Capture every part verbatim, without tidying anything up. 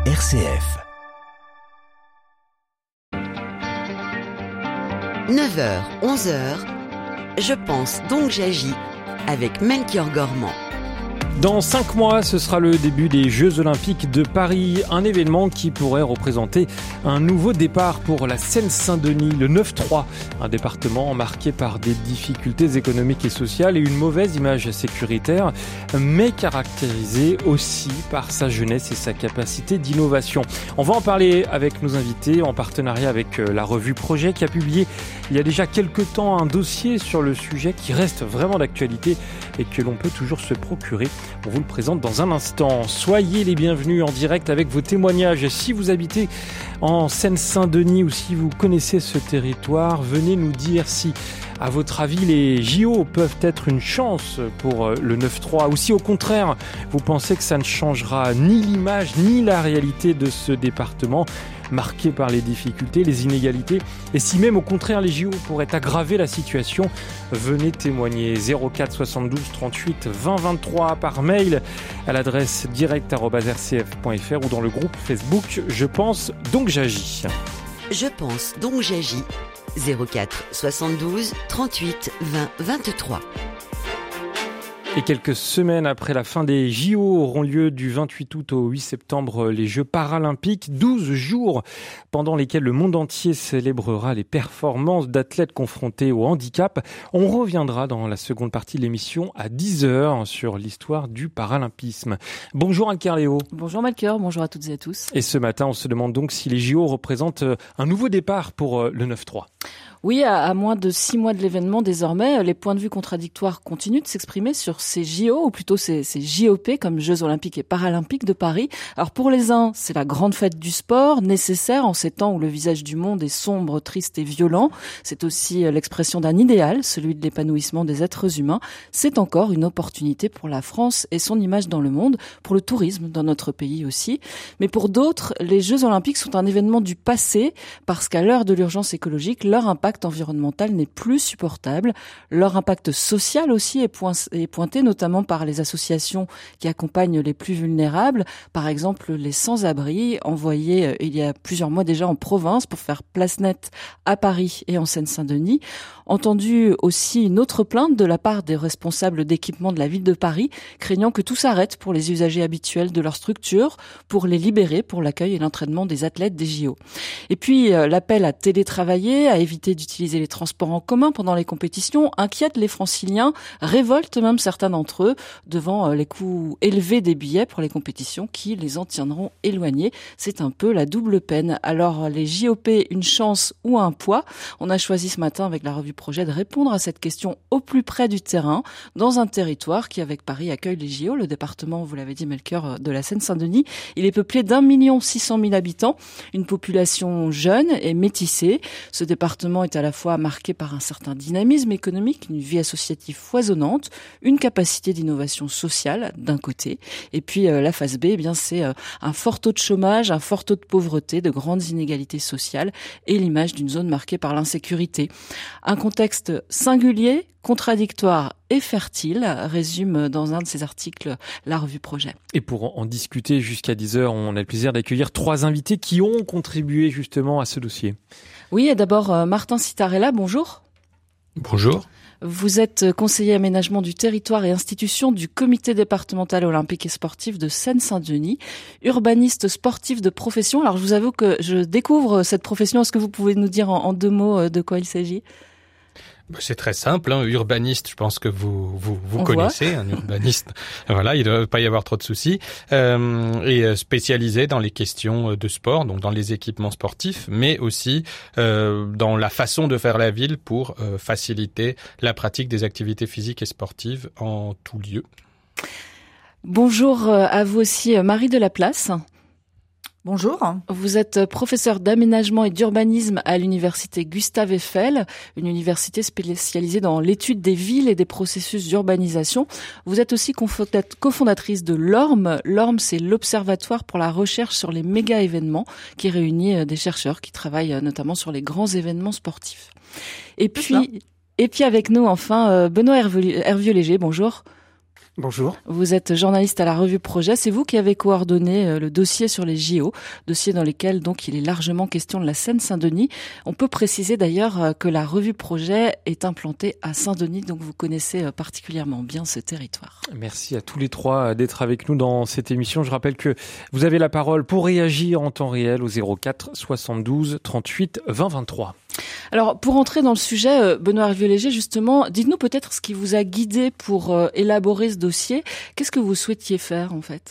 R C F. neuf heures, onze heures, je pense donc j'agis avec Melchior Gormand. Dans cinq mois, ce sera le début des Jeux Olympiques de Paris, un événement qui pourrait représenter un nouveau départ pour la Seine-Saint-Denis, le neuf trois, un département marqué par des difficultés économiques et sociales et une mauvaise image sécuritaire, mais caractérisé aussi par sa jeunesse et sa capacité d'innovation. On va en parler avec nos invités en partenariat avec la revue Projet qui a publié il y a déjà quelques temps un dossier sur le sujet qui reste vraiment d'actualité et que l'on peut toujours se procurer. On vous le présente dans un instant. Soyez les bienvenus en direct avec vos témoignages. Si vous habitez en Seine-Saint-Denis ou si vous connaissez ce territoire, venez nous dire si, à votre avis, les J O peuvent être une chance pour le neuf trois ou si, au contraire, vous pensez que ça ne changera ni l'image ni la réalité de ce département marqué par les difficultés, les inégalités, et si même au contraire les J O pourraient aggraver la situation, venez témoigner. Zéro quatre soixante-douze trente-huit vingt vingt-trois par mail à l'adresse direct arobase r c f point f r ou dans le groupe Facebook Je pense donc j'agis. Je pense donc j'agis. Zéro quatre soixante-douze trente-huit vingt vingt-trois. Et quelques semaines après la fin des J O auront lieu du vingt-huit août au huit septembre les Jeux paralympiques. douze jours pendant lesquels le monde entier célébrera les performances d'athlètes confrontés au handicap. On reviendra dans la seconde partie de l'émission à dix heures sur l'histoire du paralympisme. Bonjour Anne-Claire Léo. Bonjour Melchior, bonjour à toutes et à tous. Et ce matin, on se demande donc si les J O représentent un nouveau départ pour le neuf trois. Oui, à, à moins de six mois de l'événement, désormais, les points de vue contradictoires continuent de s'exprimer sur ces J O, ou plutôt ces, ces J O P, comme Jeux Olympiques et Paralympiques de Paris. Alors pour les uns, c'est la grande fête du sport, nécessaire en ces temps où le visage du monde est sombre, triste et violent. C'est aussi l'expression d'un idéal, celui de l'épanouissement des êtres humains. C'est encore une opportunité pour la France et son image dans le monde, pour le tourisme dans notre pays aussi. Mais pour d'autres, les Jeux Olympiques sont un événement du passé, parce qu'à l'heure de l'urgence écologique, leur impact environnemental n'est plus supportable. Leur impact social aussi est, point, est pointé notamment par les associations qui accompagnent les plus vulnérables. Par exemple, les sans-abri envoyés euh, il y a plusieurs mois déjà en province pour faire place nette à Paris et en Seine-Saint-Denis. Entendu aussi une autre plainte de la part des responsables d'équipement de la ville de Paris, craignant que tout s'arrête pour les usagers habituels de leur structure, pour les libérer pour l'accueil et l'entraînement des athlètes des J O. Et puis, euh, l'appel à télétravailler, à éviter d'utiliser les transports en commun pendant les compétitions, inquiète les franciliens, révolte même certains d'entre eux devant euh, les coûts élevés des billets pour les compétitions qui les en tiendront éloignés. C'est un peu la double peine. Alors, les J O P, une chance ou un poids? On a choisi ce matin avec la revue Projet de répondre à cette question au plus près du terrain, dans un territoire qui, avec Paris, accueille les J O, le département, vous l'avez dit Melchior, de la Seine-Saint-Denis. Il est peuplé d'un million six cent mille habitants, une population jeune et métissée. Ce département est à la fois marqué par un certain dynamisme économique, une vie associative foisonnante, une capacité d'innovation sociale d'un côté, et puis euh, la phase B, eh bien c'est euh, un fort taux de chômage, un fort taux de pauvreté, de grandes inégalités sociales et l'image d'une zone marquée par l'insécurité. Un contexte singulier, contradictoire et fertile, résume dans un de ses articles la revue Projet. Et pour en discuter jusqu'à dix heures, on a le plaisir d'accueillir trois invités qui ont contribué justement à ce dossier. Oui, et d'abord euh, Martin Citarella, bonjour. Bonjour. Vous êtes conseiller aménagement du territoire et institution du comité départemental olympique et sportif de Seine-Saint-Denis, urbaniste sportif de profession. Alors je vous avoue que je découvre cette profession. Est-ce que vous pouvez nous dire en, en deux mots de quoi il s'agit ? C'est très simple, hein. Urbaniste, je pense que vous vous, vous On connaissez, voit. un urbaniste. Voilà, il ne doit pas y avoir trop de soucis. Euh, et spécialisé dans les questions de sport, donc dans les équipements sportifs, mais aussi euh, dans la façon de faire la ville pour euh, faciliter la pratique des activités physiques et sportives en tout lieu. Bonjour à vous aussi, Marie Delaplace. Bonjour. Vous êtes professeur d'aménagement et d'urbanisme à l'université Gustave Eiffel, une université spécialisée dans l'étude des villes et des processus d'urbanisation. Vous êtes aussi cofondatrice de l'O R M. L'O R M, c'est l'Observatoire pour la recherche sur les méga-événements qui réunit des chercheurs qui travaillent notamment sur les grands événements sportifs. Et puis, et puis avec nous, enfin, Benoît Hervieux-Léger, bonjour. Bonjour. Vous êtes journaliste à la revue Projet. C'est vous qui avez coordonné le dossier sur les J O, dossier dans lequel donc il est largement question de la Seine-Saint-Denis. On peut préciser d'ailleurs que la revue Projet est implantée à Saint-Denis, donc vous connaissez particulièrement bien ce territoire. Merci à tous les trois d'être avec nous dans cette émission. Je rappelle que vous avez la parole pour réagir en temps réel au zéro quatre soixante-douze trente-huit vingt vingt-trois. Alors, pour entrer dans le sujet, Benoît Hervieux-Léger, justement, dites-nous peut-être ce qui vous a guidé pour euh, élaborer ce dossier. Qu'est-ce que vous souhaitiez faire, en fait ?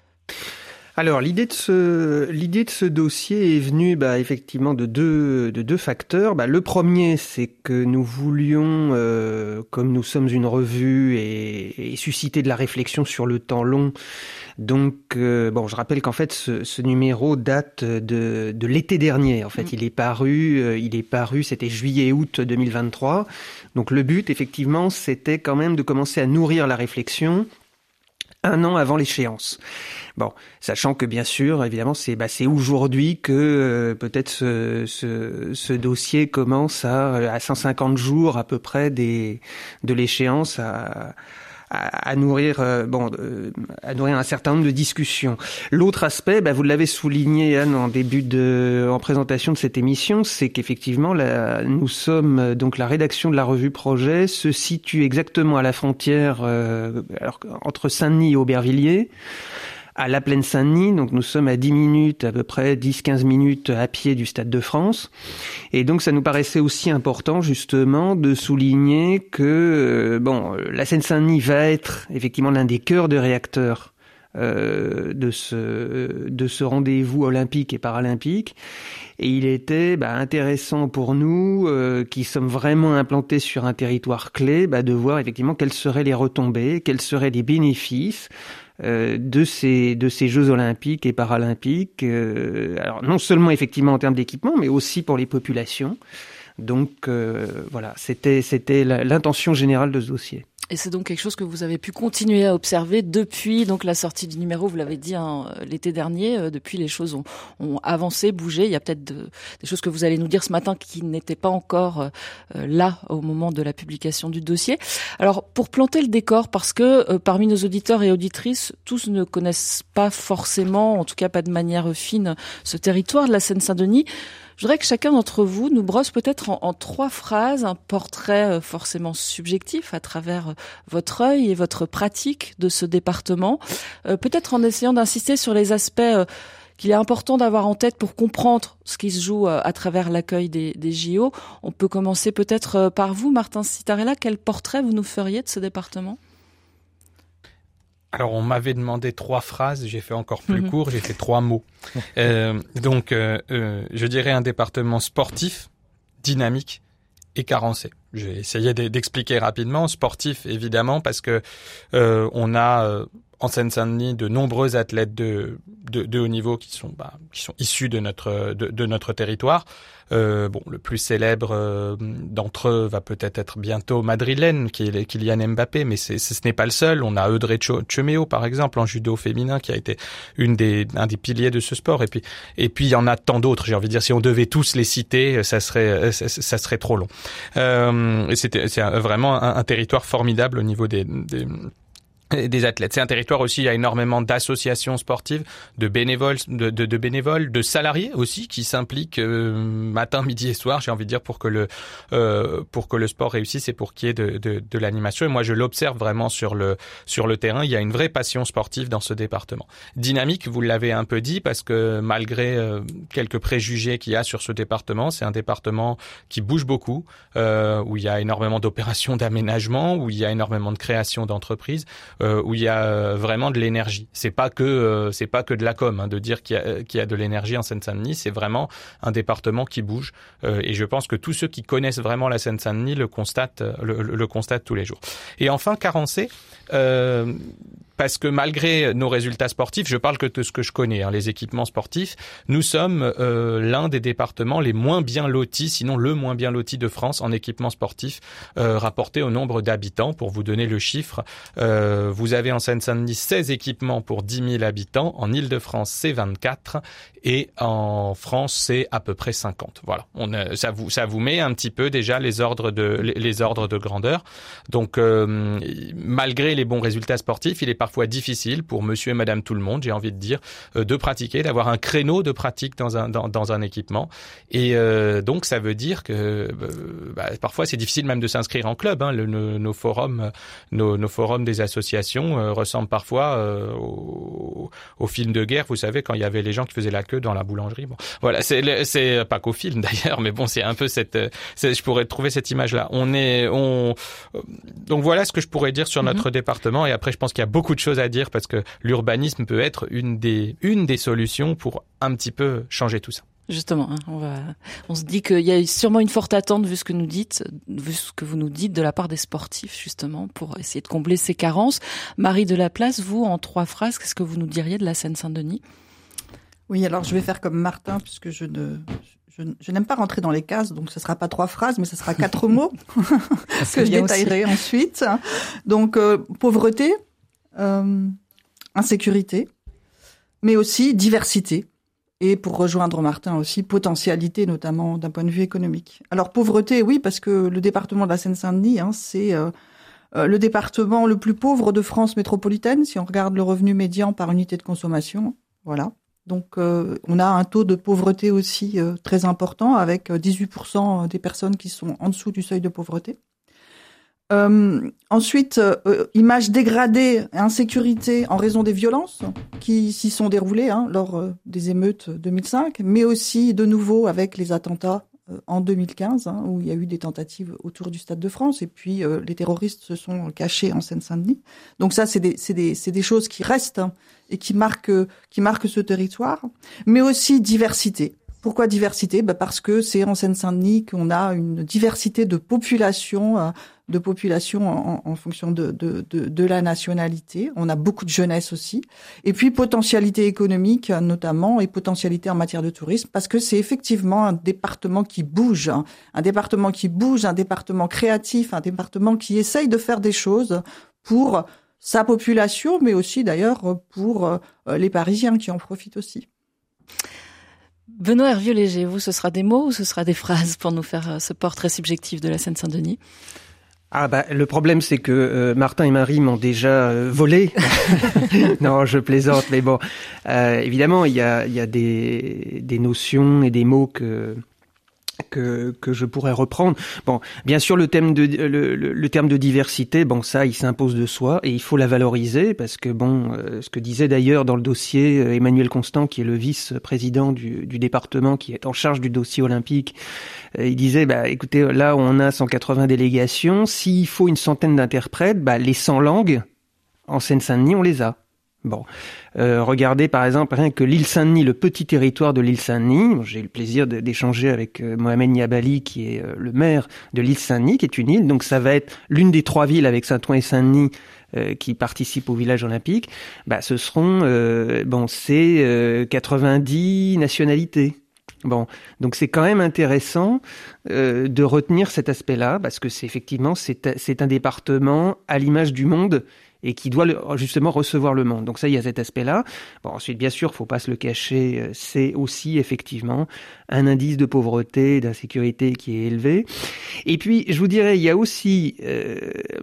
Alors, l'idée de ce, l'idée de ce dossier est venue, bah, effectivement, de deux, de deux facteurs. Bah, le premier, c'est que nous voulions, euh, comme nous sommes une revue et, et susciter de la réflexion sur le temps long. Donc, euh, bon, je rappelle qu'en fait, ce, ce numéro date de, de l'été dernier. En fait, mmh. il est paru, euh, il est paru, c'était juillet-août deux mille vingt-trois. Donc, le but, effectivement, c'était quand même de commencer à nourrir la réflexion un an avant l'échéance. Bon, sachant que bien sûr, évidemment, c'est bah, c'est aujourd'hui que euh, peut-être ce, ce, ce dossier commence à, à cent cinquante jours à peu près des, de l'échéance à, à, à nourrir euh, bon euh, à nourrir un certain nombre de discussions. L'autre aspect, bah, vous l'avez souligné Anne en début de en présentation de cette émission, c'est qu'effectivement la, nous sommes donc la rédaction de la revue Projet se situe exactement à la frontière euh, alors, entre Saint-Denis et Aubervilliers, à la plaine Saint-Denis, donc nous sommes à dix minutes, à peu près dix à quinze minutes à pied du Stade de France. Et donc ça nous paraissait aussi important justement de souligner que euh, bon, la Seine-Saint-Denis va être effectivement l'un des cœurs de réacteurs euh, de ce de ce rendez-vous olympique et paralympique. Et il était bah, intéressant pour nous, euh, qui sommes vraiment implantés sur un territoire clé, bah, de voir effectivement quelles seraient les retombées, quels seraient les bénéfices Euh, de ces de ces Jeux olympiques et paralympiques, euh, alors non seulement effectivement en termes d'équipement, mais aussi pour les populations. Donc euh, voilà, c'était c'était l'intention générale de ce dossier. Et c'est donc quelque chose que vous avez pu continuer à observer depuis donc la sortie du numéro, vous l'avez dit hein, l'été dernier. Euh, depuis, les choses ont, ont avancé, bougé. Il y a peut-être de, des choses que vous allez nous dire ce matin qui n'étaient pas encore euh, là au moment de la publication du dossier. Alors, pour planter le décor, parce que euh, parmi nos auditeurs et auditrices, tous ne connaissent pas forcément, en tout cas pas de manière fine, ce territoire de la Seine-Saint-Denis. Je voudrais que chacun d'entre vous nous brosse peut-être en, en trois phrases un portrait forcément subjectif à travers votre œil et votre pratique de ce département. Euh, peut-être en essayant d'insister sur les aspects euh, qu'il est important d'avoir en tête pour comprendre ce qui se joue euh, à travers l'accueil des, des J O. On peut commencer peut-être euh, par vous, Martin Citarella. Quel portrait vous nous feriez de ce département ? Alors, on m'avait demandé trois phrases, j'ai fait encore plus mmh. court, j'ai fait trois mots. euh, donc, euh, euh, je dirais un département sportif, dynamique et carencé. Je vais essayer d'expliquer rapidement. Sportif, évidemment, parce que euh, on a euh, en Seine-Saint-Denis de nombreux athlètes de, de, de haut niveau qui sont, bah, qui sont issus de notre, de, de notre territoire. Euh, bon, le plus célèbre euh, d'entre eux va peut-être être bientôt madrilène, qui est Kylian Mbappé, mais c'est, ce n'est pas le seul. On a Eudrey Chomeo, par exemple, en judo féminin, qui a été une des, un des piliers de ce sport. Et puis, et puis il y en a tant d'autres. J'ai envie de dire, si on devait tous les citer, ça serait, ça, ça serait trop long. Euh, et c'était, c'est vraiment un, un territoire formidable au niveau des, des des athlètes. C'est un territoire aussi, il y a énormément d'associations sportives, de bénévoles, de, de, de bénévoles, de salariés aussi qui s'impliquent euh, matin, midi et soir, j'ai envie de dire, pour que le euh, pour que le sport réussisse et pour qu'il y ait de, de, de l'animation. Et moi, je l'observe vraiment sur le sur le terrain. Il y a une vraie passion sportive dans ce département. Dynamique, vous l'avez un peu dit, parce que malgré euh, quelques préjugés qu'il y a sur ce département, c'est un département qui bouge beaucoup, euh, où il y a énormément d'opérations d'aménagement, où il y a énormément de création d'entreprises. Euh, où il y a vraiment de l'énergie. C'est pas que euh, c'est pas que de la com, hein, de dire qu'il y a, qu'il y a de l'énergie en Seine-Saint-Denis. C'est vraiment un département qui bouge. Euh, et je pense que tous ceux qui connaissent vraiment la Seine-Saint-Denis le constatent, le, le, le constatent tous les jours. Et enfin, carencé. Euh, Parce que malgré nos résultats sportifs, je parle que de ce que je connais, hein, les équipements sportifs, nous sommes euh, l'un des départements les moins bien lotis, sinon le moins bien loti de France en équipements sportifs, euh, rapporté au nombre d'habitants. Pour vous donner le chiffre, euh, Euh, vous avez en Seine-Saint-Denis seize équipements pour dix mille habitants. En Île-de-France, c'est vingt-quatre. Et en France, c'est à peu près cinquante. Voilà. On a, ça vous, ça vous met un petit peu déjà les ordres de, les, les ordres de grandeur. Donc, euh, malgré les bons résultats sportifs, il est parfois difficile pour monsieur et madame tout le monde, j'ai envie de dire, euh, de pratiquer, d'avoir un créneau de pratique dans un, dans, dans un équipement. Et euh, donc, ça veut dire que euh, bah, parfois, c'est difficile même de s'inscrire en club. Hein. Le, nos, nos forums, nos, nos forums des associations euh, ressemblent parfois euh, au, au film de guerre. Vous savez, quand il y avait les gens qui faisaient la queue dans la boulangerie. Bon, voilà, c'est, c'est pas qu'au film d'ailleurs, mais bon, c'est un peu cette, c'est, je pourrais trouver cette image-là. On est, on, donc voilà ce que je pourrais dire sur notre mm-hmm. département. Et après, je pense qu'il y a beaucoup de choses à dire parce que l'urbanisme peut être une des, une des solutions pour un petit peu changer tout ça. Justement, hein, on va, on se dit qu'il y a sûrement une forte attente vu ce que nous dites, vu ce que vous nous dites de la part des sportifs, justement, pour essayer de combler ces carences. Marie Delaplace, vous, en trois phrases, qu'est-ce que vous nous diriez de la Seine-Saint-Denis? Oui, alors je vais faire comme Martin, puisque je ne, je, je n'aime pas rentrer dans les cases, donc ce sera pas trois phrases, mais ce sera quatre mots que je détaillerai aussi ensuite. Donc, euh, pauvreté, euh, insécurité, mais aussi diversité. Et pour rejoindre Martin aussi, potentialité, notamment d'un point de vue économique. Alors, pauvreté, oui, parce que le département de la Seine-Saint-Denis, hein, c'est euh, euh, le département le plus pauvre de France métropolitaine, si on regarde le revenu médian par unité de consommation. Voilà. Donc, euh, on a un taux de pauvreté aussi euh, très important, avec dix-huit pour cent des personnes qui sont en dessous du seuil de pauvreté. Euh, ensuite, euh, image dégradée, insécurité en raison des violences qui s'y sont déroulées hein, lors euh, des émeutes deux mille cinq, mais aussi de nouveau avec les attentats euh, en deux mille quinze, hein, où il y a eu des tentatives autour du Stade de France, et puis euh, les terroristes se sont cachés en Seine-Saint-Denis. Donc ça, c'est des, c'est des, c'est des choses qui restent hein, et qui marquent, qui marquent ce territoire, mais aussi diversité. Pourquoi diversité ? Ben parce que c'est en Seine-Saint-Denis qu'on a une diversité de populations, euh, de populations en, en fonction de, de, de, de la nationalité. On a beaucoup de jeunesse aussi. Et puis potentialité économique notamment et potentialité en matière de tourisme parce que c'est effectivement un département qui bouge, hein, un département qui bouge, un département créatif, un département qui essaye de faire des choses pour sa population, mais aussi d'ailleurs pour euh, les Parisiens qui en profitent aussi. Benoît Hervieux-Léger, vous, ce sera des mots ou ce sera des phrases pour nous faire ce portrait subjectif de la Seine-Saint-Denis ? Ah bah le problème c'est que euh, Martin et Marie m'ont déjà euh, volé. Non, je plaisante, mais bon, euh, évidemment il y a il y a des des notions et des mots que que que je pourrais reprendre. Bon, bien sûr le thème de le, le, le terme de diversité, bon ça il s'impose de soi et il faut la valoriser parce que bon euh, ce que disait d'ailleurs dans le dossier euh, Emmanuel Constant qui est le vice-président du du département qui est en charge du dossier olympique, euh, il disait bah écoutez là on a cent quatre-vingts délégations, s'il faut une centaine d'interprètes, bah les cent langues en Seine-Saint-Denis on les a. Bon, euh, regardez par exemple rien que l'île Saint-Denis, le petit territoire de l'île Saint-Denis. J'ai eu le plaisir de, d'échanger avec euh, Mohamed Niabali, qui est euh, le maire de l'île Saint-Denis, qui est une île. Donc ça va être l'une des trois villes avec Saint-Ouen et Saint-Denis euh, qui participent au village olympique. Bah, ce seront, euh, bon, c'est euh, quatre-vingt-dix nationalités. Bon, donc c'est quand même intéressant euh, de retenir cet aspect-là, parce que c'est effectivement c'est, c'est un département à l'image du monde et qui doit le, justement recevoir le monde. Donc ça, il y a cet aspect-là. Bon, ensuite, bien sûr, faut pas se le cacher, c'est aussi effectivement un indice de pauvreté, d'insécurité qui est élevé. Et puis, je vous dirais, il y a aussi euh,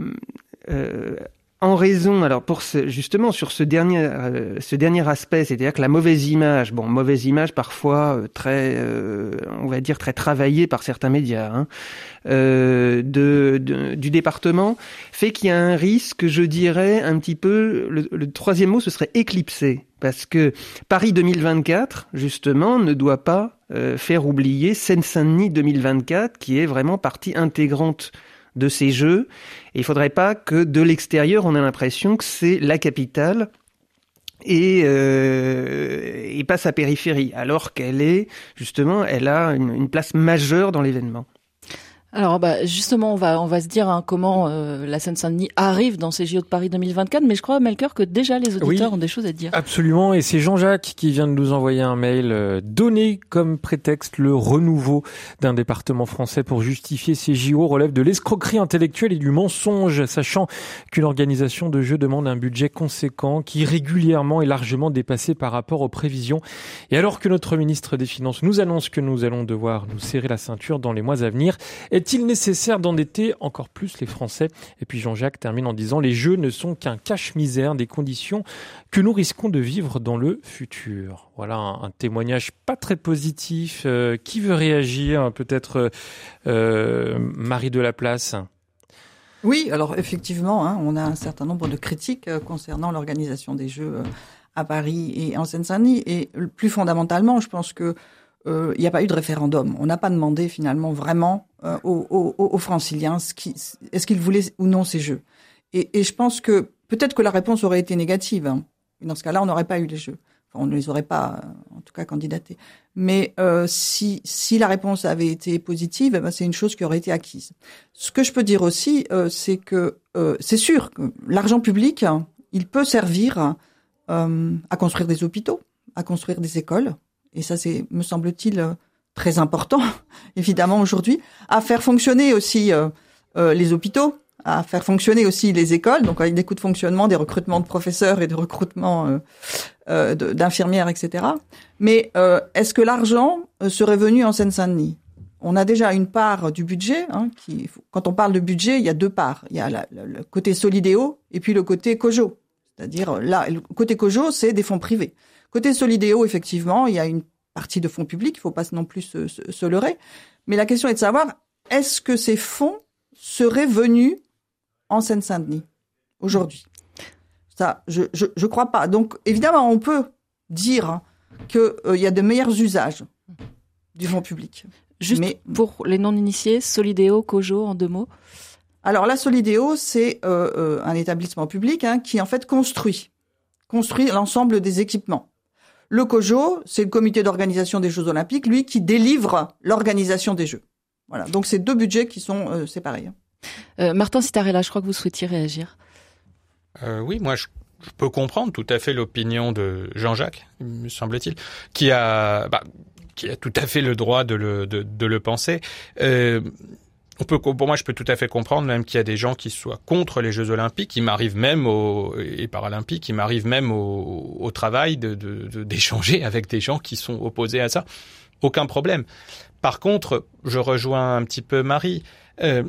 euh, en raison, alors pour ce, justement sur ce dernier, euh, ce dernier aspect, c'est-à-dire que la mauvaise image, bon, mauvaise image parfois euh, très, euh, on va dire très travaillée par certains médias, hein, euh, de, de du département, fait qu'il y a un risque, je dirais un petit peu, le, le troisième mot, ce serait éclipsé, parce que Paris deux mille vingt-quatre, justement, ne doit pas euh, faire oublier Seine-Saint-Denis deux mille vingt-quatre, qui est vraiment partie intégrante de ces jeux. Et il faudrait pas que de l'extérieur on ait l'impression que c'est la capitale et euh, et pas sa périphérie, alors qu'elle est justement, elle a une, une place majeure dans l'événement. Alors bah justement on va on va se dire hein, comment euh, la Seine-Saint-Denis arrive dans ces J O de Paris deux mille vingt-quatre, mais je crois Melchior que déjà les auditeurs oui, ont des choses à dire. Absolument, et c'est Jean-Jacques qui vient de nous envoyer un mail euh, donné comme prétexte le renouveau d'un département français pour justifier ces J O relève de l'escroquerie intellectuelle et du mensonge, sachant qu'une organisation de jeux demande un budget conséquent qui régulièrement est largement dépassé par rapport aux prévisions. Et alors que notre ministre des Finances nous annonce que nous allons devoir nous serrer la ceinture dans les mois à venir, est-il nécessaire d'endetter encore plus les Français ? Et puis Jean-Jacques termine en disant « Les jeux ne sont qu'un cache-misère des conditions que nous risquons de vivre dans le futur ». Voilà un, un témoignage pas très positif. Euh, qui veut réagir ? Peut-être euh, Marie Delaplace ? Oui, alors effectivement, hein, on a un certain nombre de critiques euh, concernant l'organisation des Jeux euh, à Paris et en Seine-Saint-Denis. Et plus fondamentalement, je pense que il n'y a pas eu de référendum. On n'a pas demandé finalement vraiment euh, aux, aux, aux Franciliens ce qui, est-ce qu'ils voulaient ou non ces Jeux. Et, et je pense que peut-être que la réponse aurait été négative. Hein. Dans ce cas-là, on n'aurait pas eu les Jeux. Enfin, on ne les aurait pas, en tout cas, candidatés. Mais euh, si, si la réponse avait été positive, eh ben, c'est une chose qui aurait été acquise. Ce que je peux dire aussi, euh, c'est que euh, c'est sûr que l'argent public, il peut servir euh, à construire des hôpitaux, à construire des écoles. Et ça, c'est, me semble-t-il, très important, évidemment, aujourd'hui, à faire fonctionner aussi euh, euh, les hôpitaux, à faire fonctionner aussi les écoles, donc avec des coûts de fonctionnement, des recrutements de professeurs et des recrutements euh, euh, de, d'infirmières, et cetera. Mais euh, est-ce que l'argent serait venu en Seine-Saint-Denis ? On a déjà une part du budget. Hein, qui, quand on parle de budget, il y a deux parts. Il y a la, la, le côté Solidéo et puis le côté COJO. C'est-à-dire, là, le côté COJO, c'est des fonds privés. Côté Solidéo, effectivement, il y a une partie de fonds publics, il ne faut pas non plus se, se, se leurrer. Mais la question est de savoir, est-ce que ces fonds seraient venus en Seine-Saint-Denis aujourd'hui ? Ça, je, je, je crois pas. Donc, évidemment, on peut dire qu'il euh, y a de meilleurs usages du fonds public. Juste mais, pour les non-initiés, Solidéo, COJO, en deux mots. Alors, la Solidéo, c'est euh, euh, un établissement public hein, qui, en fait, construit, construit l'ensemble des équipements. Le COJO, c'est le comité d'organisation des Jeux Olympiques, lui, qui délivre l'organisation des Jeux. Voilà. Donc, c'est deux budgets qui sont euh, séparés. Euh, Martin Citarella, je crois que vous souhaitiez réagir. Euh, oui, moi, je, je peux comprendre tout à fait l'opinion de Jean-Jacques, me semble-t-il, qui a, bah, qui a tout à fait le droit de le, de, de le penser. Euh, On peut, pour moi, je peux tout à fait comprendre même qu'il y a des gens qui soient contre les Jeux Olympiques. Il m'arrive même au, et Paralympiques, il m'arrive même au, au travail de, de, de, d'échanger avec des gens qui sont opposés à ça. Aucun problème. Par contre, je rejoins un petit peu Marie. Euh,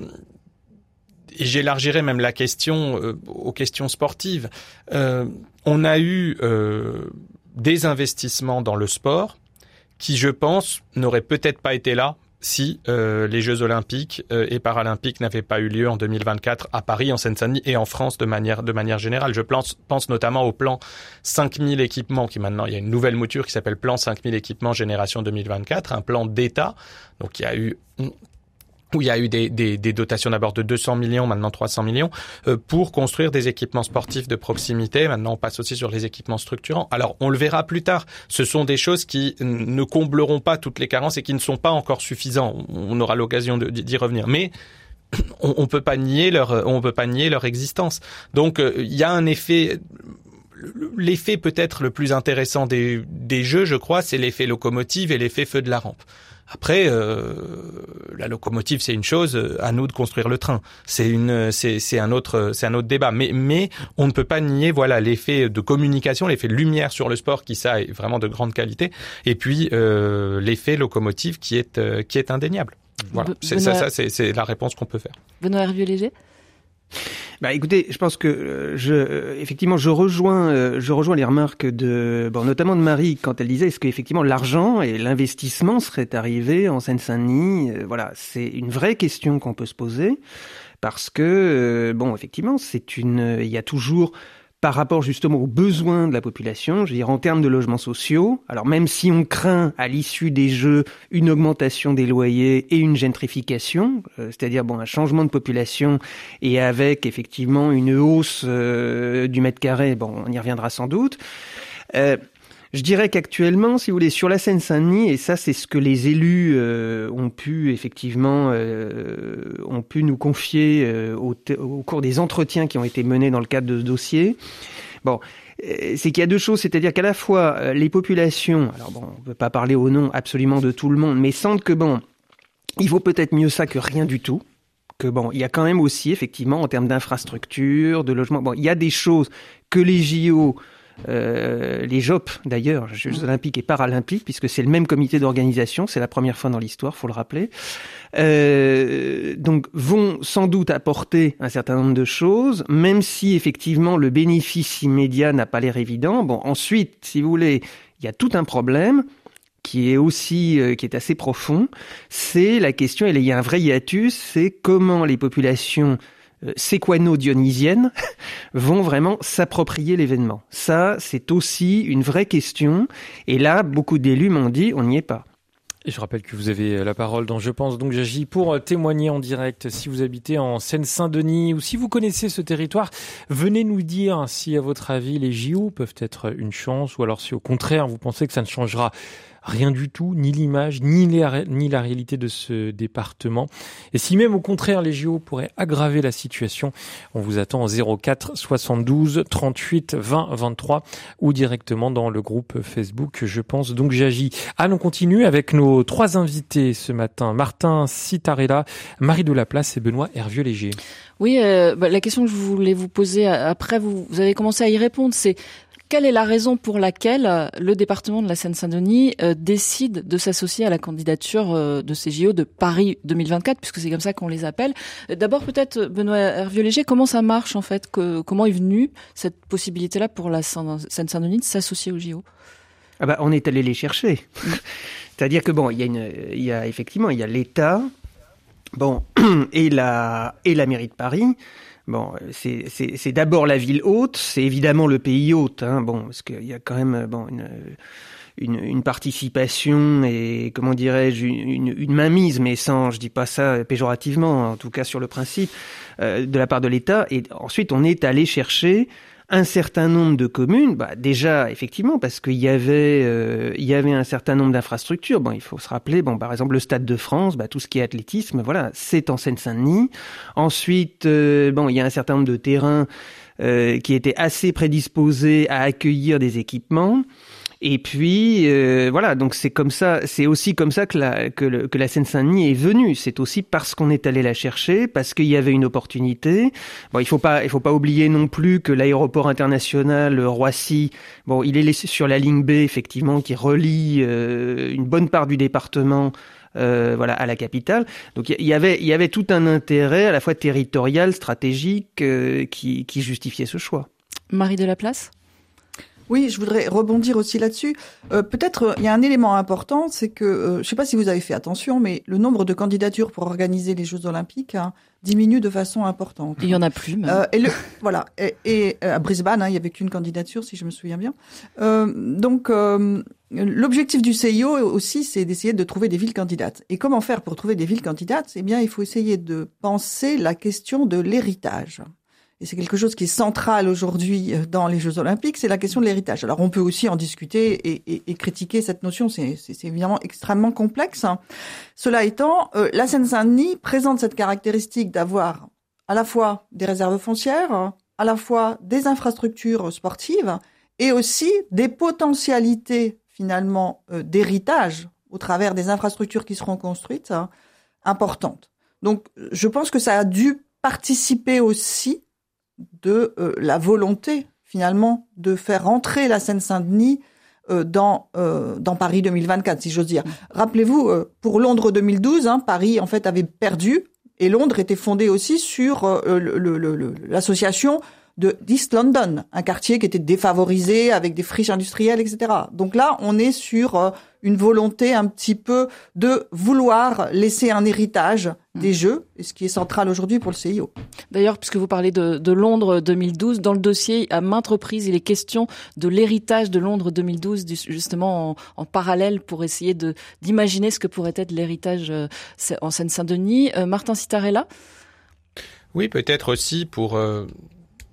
et j'élargirais même la question euh, aux questions sportives. Euh, on a eu euh, des investissements dans le sport qui, je pense, n'auraient peut-être pas été là si euh, les Jeux Olympiques euh, et Paralympiques n'avaient pas eu lieu en deux mille vingt-quatre à Paris, en Seine-Saint-Denis et en France de manière de manière générale. Je pense, pense notamment au plan cinq mille équipements qui maintenant, il y a une nouvelle mouture qui s'appelle plan cinq mille équipements génération deux mille vingt-quatre, un plan d'État. Donc il y a eu où il y a eu des, des, des dotations d'abord de deux cents millions, maintenant trois cents millions, euh, pour construire des équipements sportifs de proximité. Maintenant, on passe aussi sur les équipements structurants. Alors, on le verra plus tard. Ce sont des choses qui ne combleront pas toutes les carences et qui ne sont pas encore suffisants. On aura l'occasion de, d'y revenir. Mais on, on peut pas nier leur, on peut pas nier leur existence. Donc, euh, il y a un effet. L'effet peut-être le plus intéressant des, des jeux, je crois, c'est l'effet locomotive et l'effet feu de la rampe. Après, euh, la locomotive, c'est une chose. À nous de construire le train. C'est une, c'est, c'est un autre, c'est un autre débat. Mais, mais on ne peut pas nier, voilà, l'effet de communication, l'effet de lumière sur le sport, qui ça est vraiment de grande qualité. Et puis euh, l'effet locomotive, qui est, euh, qui est indéniable. Voilà, Be- c'est, Benoît... ça, ça, c'est, c'est la réponse qu'on peut faire. Benoît Hervieux-Léger. Bah écoutez, je pense que euh, je euh, effectivement je rejoins euh, je rejoins les remarques de bon notamment de Marie quand elle disait est-ce que effectivement l'argent et l'investissement seraient arrivés en Seine-Saint-Denis. Euh, voilà, c'est une vraie question qu'on peut se poser parce que euh, bon effectivement c'est une il y a toujours par rapport justement aux besoins de la population, je veux dire en termes de logements sociaux. Alors même si on craint à l'issue des Jeux une augmentation des loyers et une gentrification, euh, c'est-à-dire bon un changement de population et avec effectivement une hausse euh, du mètre carré, bon on y reviendra sans doute. Euh, Je dirais qu'actuellement, si vous voulez, sur la Seine-Saint-Denis, et ça c'est ce que les élus euh, ont pu effectivement euh, ont pu nous confier euh, au, te- au cours des entretiens qui ont été menés dans le cadre de ce dossier. Bon, euh, c'est qu'il y a deux choses, c'est-à-dire qu'à la fois euh, les populations, alors bon, on ne peut pas parler au nom absolument de tout le monde, mais sentent que bon, il vaut peut-être mieux ça que rien du tout. Que bon, il y a quand même aussi effectivement en termes d'infrastructure, de logement, bon, il y a des choses que les J O Euh, les J O P d'ailleurs, Jeux Olympiques et Paralympiques, puisque c'est le même comité d'organisation, c'est la première fois dans l'histoire, faut le rappeler. Euh, donc vont sans doute apporter un certain nombre de choses, même si effectivement le bénéfice immédiat n'a pas l'air évident. Bon, ensuite, si vous voulez, il y a tout un problème qui est aussi euh, qui est assez profond. C'est la question, et il y a un vrai hiatus, c'est comment les populations séquano-dionysiennes vont vraiment s'approprier l'événement. Ça, c'est aussi une vraie question. Et là, beaucoup d'élus m'ont dit, on n'y est pas. Et je rappelle que vous avez la parole dans Je pense donc j'agis pour témoigner en direct. Si vous habitez en Seine-Saint-Denis ou si vous connaissez ce territoire, venez nous dire si à votre avis les J O peuvent être une chance ou alors si au contraire vous pensez que ça ne changera rien du tout, ni l'image, ni, les, ni la réalité de ce département. Et si même au contraire les J O pourraient aggraver la situation, on vous attend au zéro quatre soixante-douze trente-huit vingt vingt-trois ou directement dans le groupe Facebook Je pense donc j'agis. Allez, on continue avec nos trois invités ce matin. Martin Citarella, Marie Delaplace et Benoît Hervieux-Léger. Oui, euh, bah, la question que je voulais vous poser après, vous, vous avez commencé à y répondre, c'est quelle est la raison pour laquelle le département de la Seine-Saint-Denis euh, décide de s'associer à la candidature euh, de ces J O de Paris deux mille vingt-quatre, puisque c'est comme ça qu'on les appelle. D'abord, peut-être, Benoît Hervieux-Léger, comment ça marche en fait, que, comment est venue cette possibilité-là pour la Seine-Saint-Denis de s'associer aux J O? Ah bah, on est allé les chercher. C'est-à-dire que bon, il y a une, il y a effectivement, il y a l'État, bon, et la et la mairie de Paris. Bon, c'est, c'est, c'est d'abord la ville haute, c'est évidemment le pays hôte, hein, bon, parce qu'il y a quand même, bon, une, une, une participation et, comment dirais-je, une, une mainmise, mais sans, je dis pas ça péjorativement, en tout cas sur le principe, euh, de la part de l'État. Et ensuite, on est allé chercher un certain nombre de communes, bah déjà effectivement parce qu'il y avait euh, il y avait un certain nombre d'infrastructures. Bon, il faut se rappeler, bon par exemple le Stade de France, bah tout ce qui est athlétisme, voilà, c'est en Seine-Saint-Denis. Ensuite, euh, bon, il y a un certain nombre de terrains euh, qui étaient assez prédisposés à accueillir des équipements. Et puis euh, voilà, donc c'est comme ça, c'est aussi comme ça que la que, le, que la Seine-Saint-Denis est venue. C'est aussi parce qu'on est allé la chercher, parce qu'il y avait une opportunité. Bon, il faut pas il faut pas oublier non plus que l'aéroport international Roissy, bon, il est sur la ligne B effectivement qui relie euh, une bonne part du département. Euh, voilà, à la capitale. Donc il y, y avait il y avait tout un intérêt à la fois territorial, stratégique, euh, qui qui justifiait ce choix. Marie Delaplace. Oui, je voudrais rebondir aussi là-dessus. Euh, peut-être il y a un élément important, c'est que euh, je ne sais pas si vous avez fait attention, mais le nombre de candidatures pour organiser les Jeux Olympiques hein, diminue de façon importante. Il y en a plus. Même. Euh, et le, voilà. Et, et à Brisbane, hein, il y avait qu'une candidature, si je me souviens bien. Euh, donc euh, l'objectif du C I O aussi, c'est d'essayer de trouver des villes candidates. Et comment faire pour trouver des villes candidates ? Eh bien, il faut essayer de penser la question de l'héritage. Et c'est quelque chose qui est central aujourd'hui dans les Jeux Olympiques, c'est la question de l'héritage. Alors on peut aussi en discuter et, et, et critiquer cette notion, c'est, c'est, c'est évidemment extrêmement complexe. Cela étant, euh, la Seine-Saint-Denis présente cette caractéristique d'avoir à la fois des réserves foncières, à la fois des infrastructures sportives et aussi des potentialités finalement euh, d'héritage au travers des infrastructures qui seront construites hein, importantes. Donc je pense que ça a dû participer aussi de euh, la volonté finalement de faire rentrer la Seine-Saint-Denis euh, dans euh, dans Paris deux mille vingt-quatre, si j'ose dire. Rappelez-vous, euh, pour Londres deux mille douze, hein, Paris en fait avait perdu et Londres était fondé aussi sur euh, le, le, le, l'association de d'East London, un quartier qui était défavorisé avec des friches industrielles, et cetera. Donc là, on est sur euh, une volonté un petit peu de vouloir laisser un héritage des Jeux, ce qui est central aujourd'hui pour le C I O. D'ailleurs, puisque vous parlez de, de Londres deux mille douze, dans le dossier, à maintes reprises, il est question de l'héritage de Londres deux mille douze, justement en, en parallèle pour essayer de d'imaginer ce que pourrait être l'héritage euh, en Seine-Saint-Denis. Euh, Martin Citarella ? Oui, peut-être aussi pour... Euh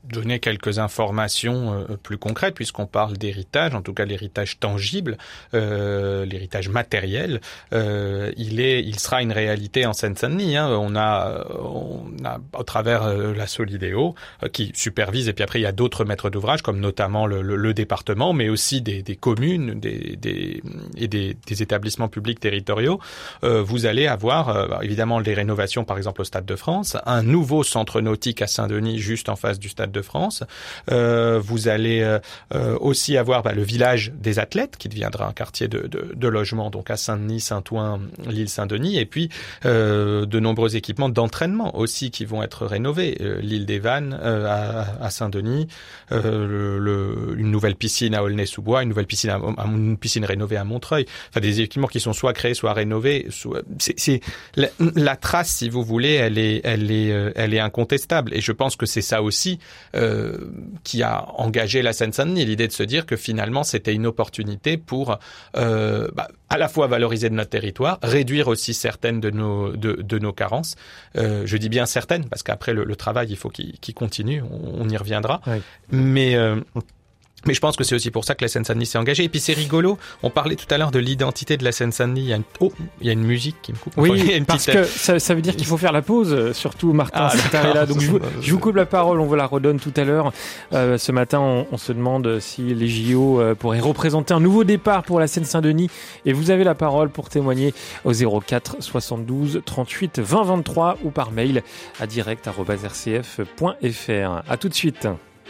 donner quelques informations euh, plus concrètes, puisqu'on parle d'héritage, en tout cas l'héritage tangible, euh, l'héritage matériel. Euh, il est, il sera une réalité en Seine-Saint-Denis. Hein. On a, on a, au travers euh, la Solidéo, euh, qui supervise, et puis après il y a d'autres maîtres d'ouvrage, comme notamment le, le, le département, mais aussi des, des communes, des, des et des, des établissements publics territoriaux. Euh, vous allez avoir euh, évidemment des rénovations, par exemple au Stade de France, un nouveau centre nautique à Saint-Denis, juste en face du Stade de France. Euh, vous allez euh, aussi avoir bah, le village des athlètes qui deviendra un quartier de, de, de logement, donc à Saint-Denis, Saint-Ouen, l'île Saint-Denis, et puis euh, de nombreux équipements d'entraînement aussi qui vont être rénovés. Euh, l'île des Vannes euh, à, à Saint-Denis, euh, le, le, une nouvelle piscine à Aulnay-sous-Bois, une nouvelle piscine, à, une piscine rénovée à Montreuil. Enfin, des équipements qui sont soit créés, soit rénovés. Soit, c'est, c'est la, la trace, si vous voulez, elle est, elle est, elle est incontestable. Et je pense que c'est ça aussi. Euh, qui a engagé la Seine-Saint-Denis, l'idée de se dire que finalement c'était une opportunité pour euh, bah, à la fois valoriser de notre territoire, réduire aussi certaines de nos de, de nos carences. Euh, je dis bien certaines parce qu'après le, le travail il faut qu'il, qu'il continue, on, on y reviendra. Oui. Mais euh, Mais je pense que c'est aussi pour ça que la Seine-Saint-Denis s'est engagée. Et puis c'est rigolo. On parlait tout à l'heure de l'identité de la Seine-Saint-Denis. Il y a une, oh, il y a une musique qui me coupe. Oui, enfin, il y a une parce petite... que ça, ça veut dire qu'il faut faire la pause. Surtout Martin ah, Citarella. Donc je vous, je vous coupe la parole. On vous la redonne tout à l'heure. Euh, ce matin, on, on se demande si les J O euh, pourraient représenter un nouveau départ pour la Seine-Saint-Denis. Et vous avez la parole pour témoigner au zéro quatre soixante-douze trente-huit vingt vingt-trois ou par mail à direct arobase r c f point f r. À tout de suite.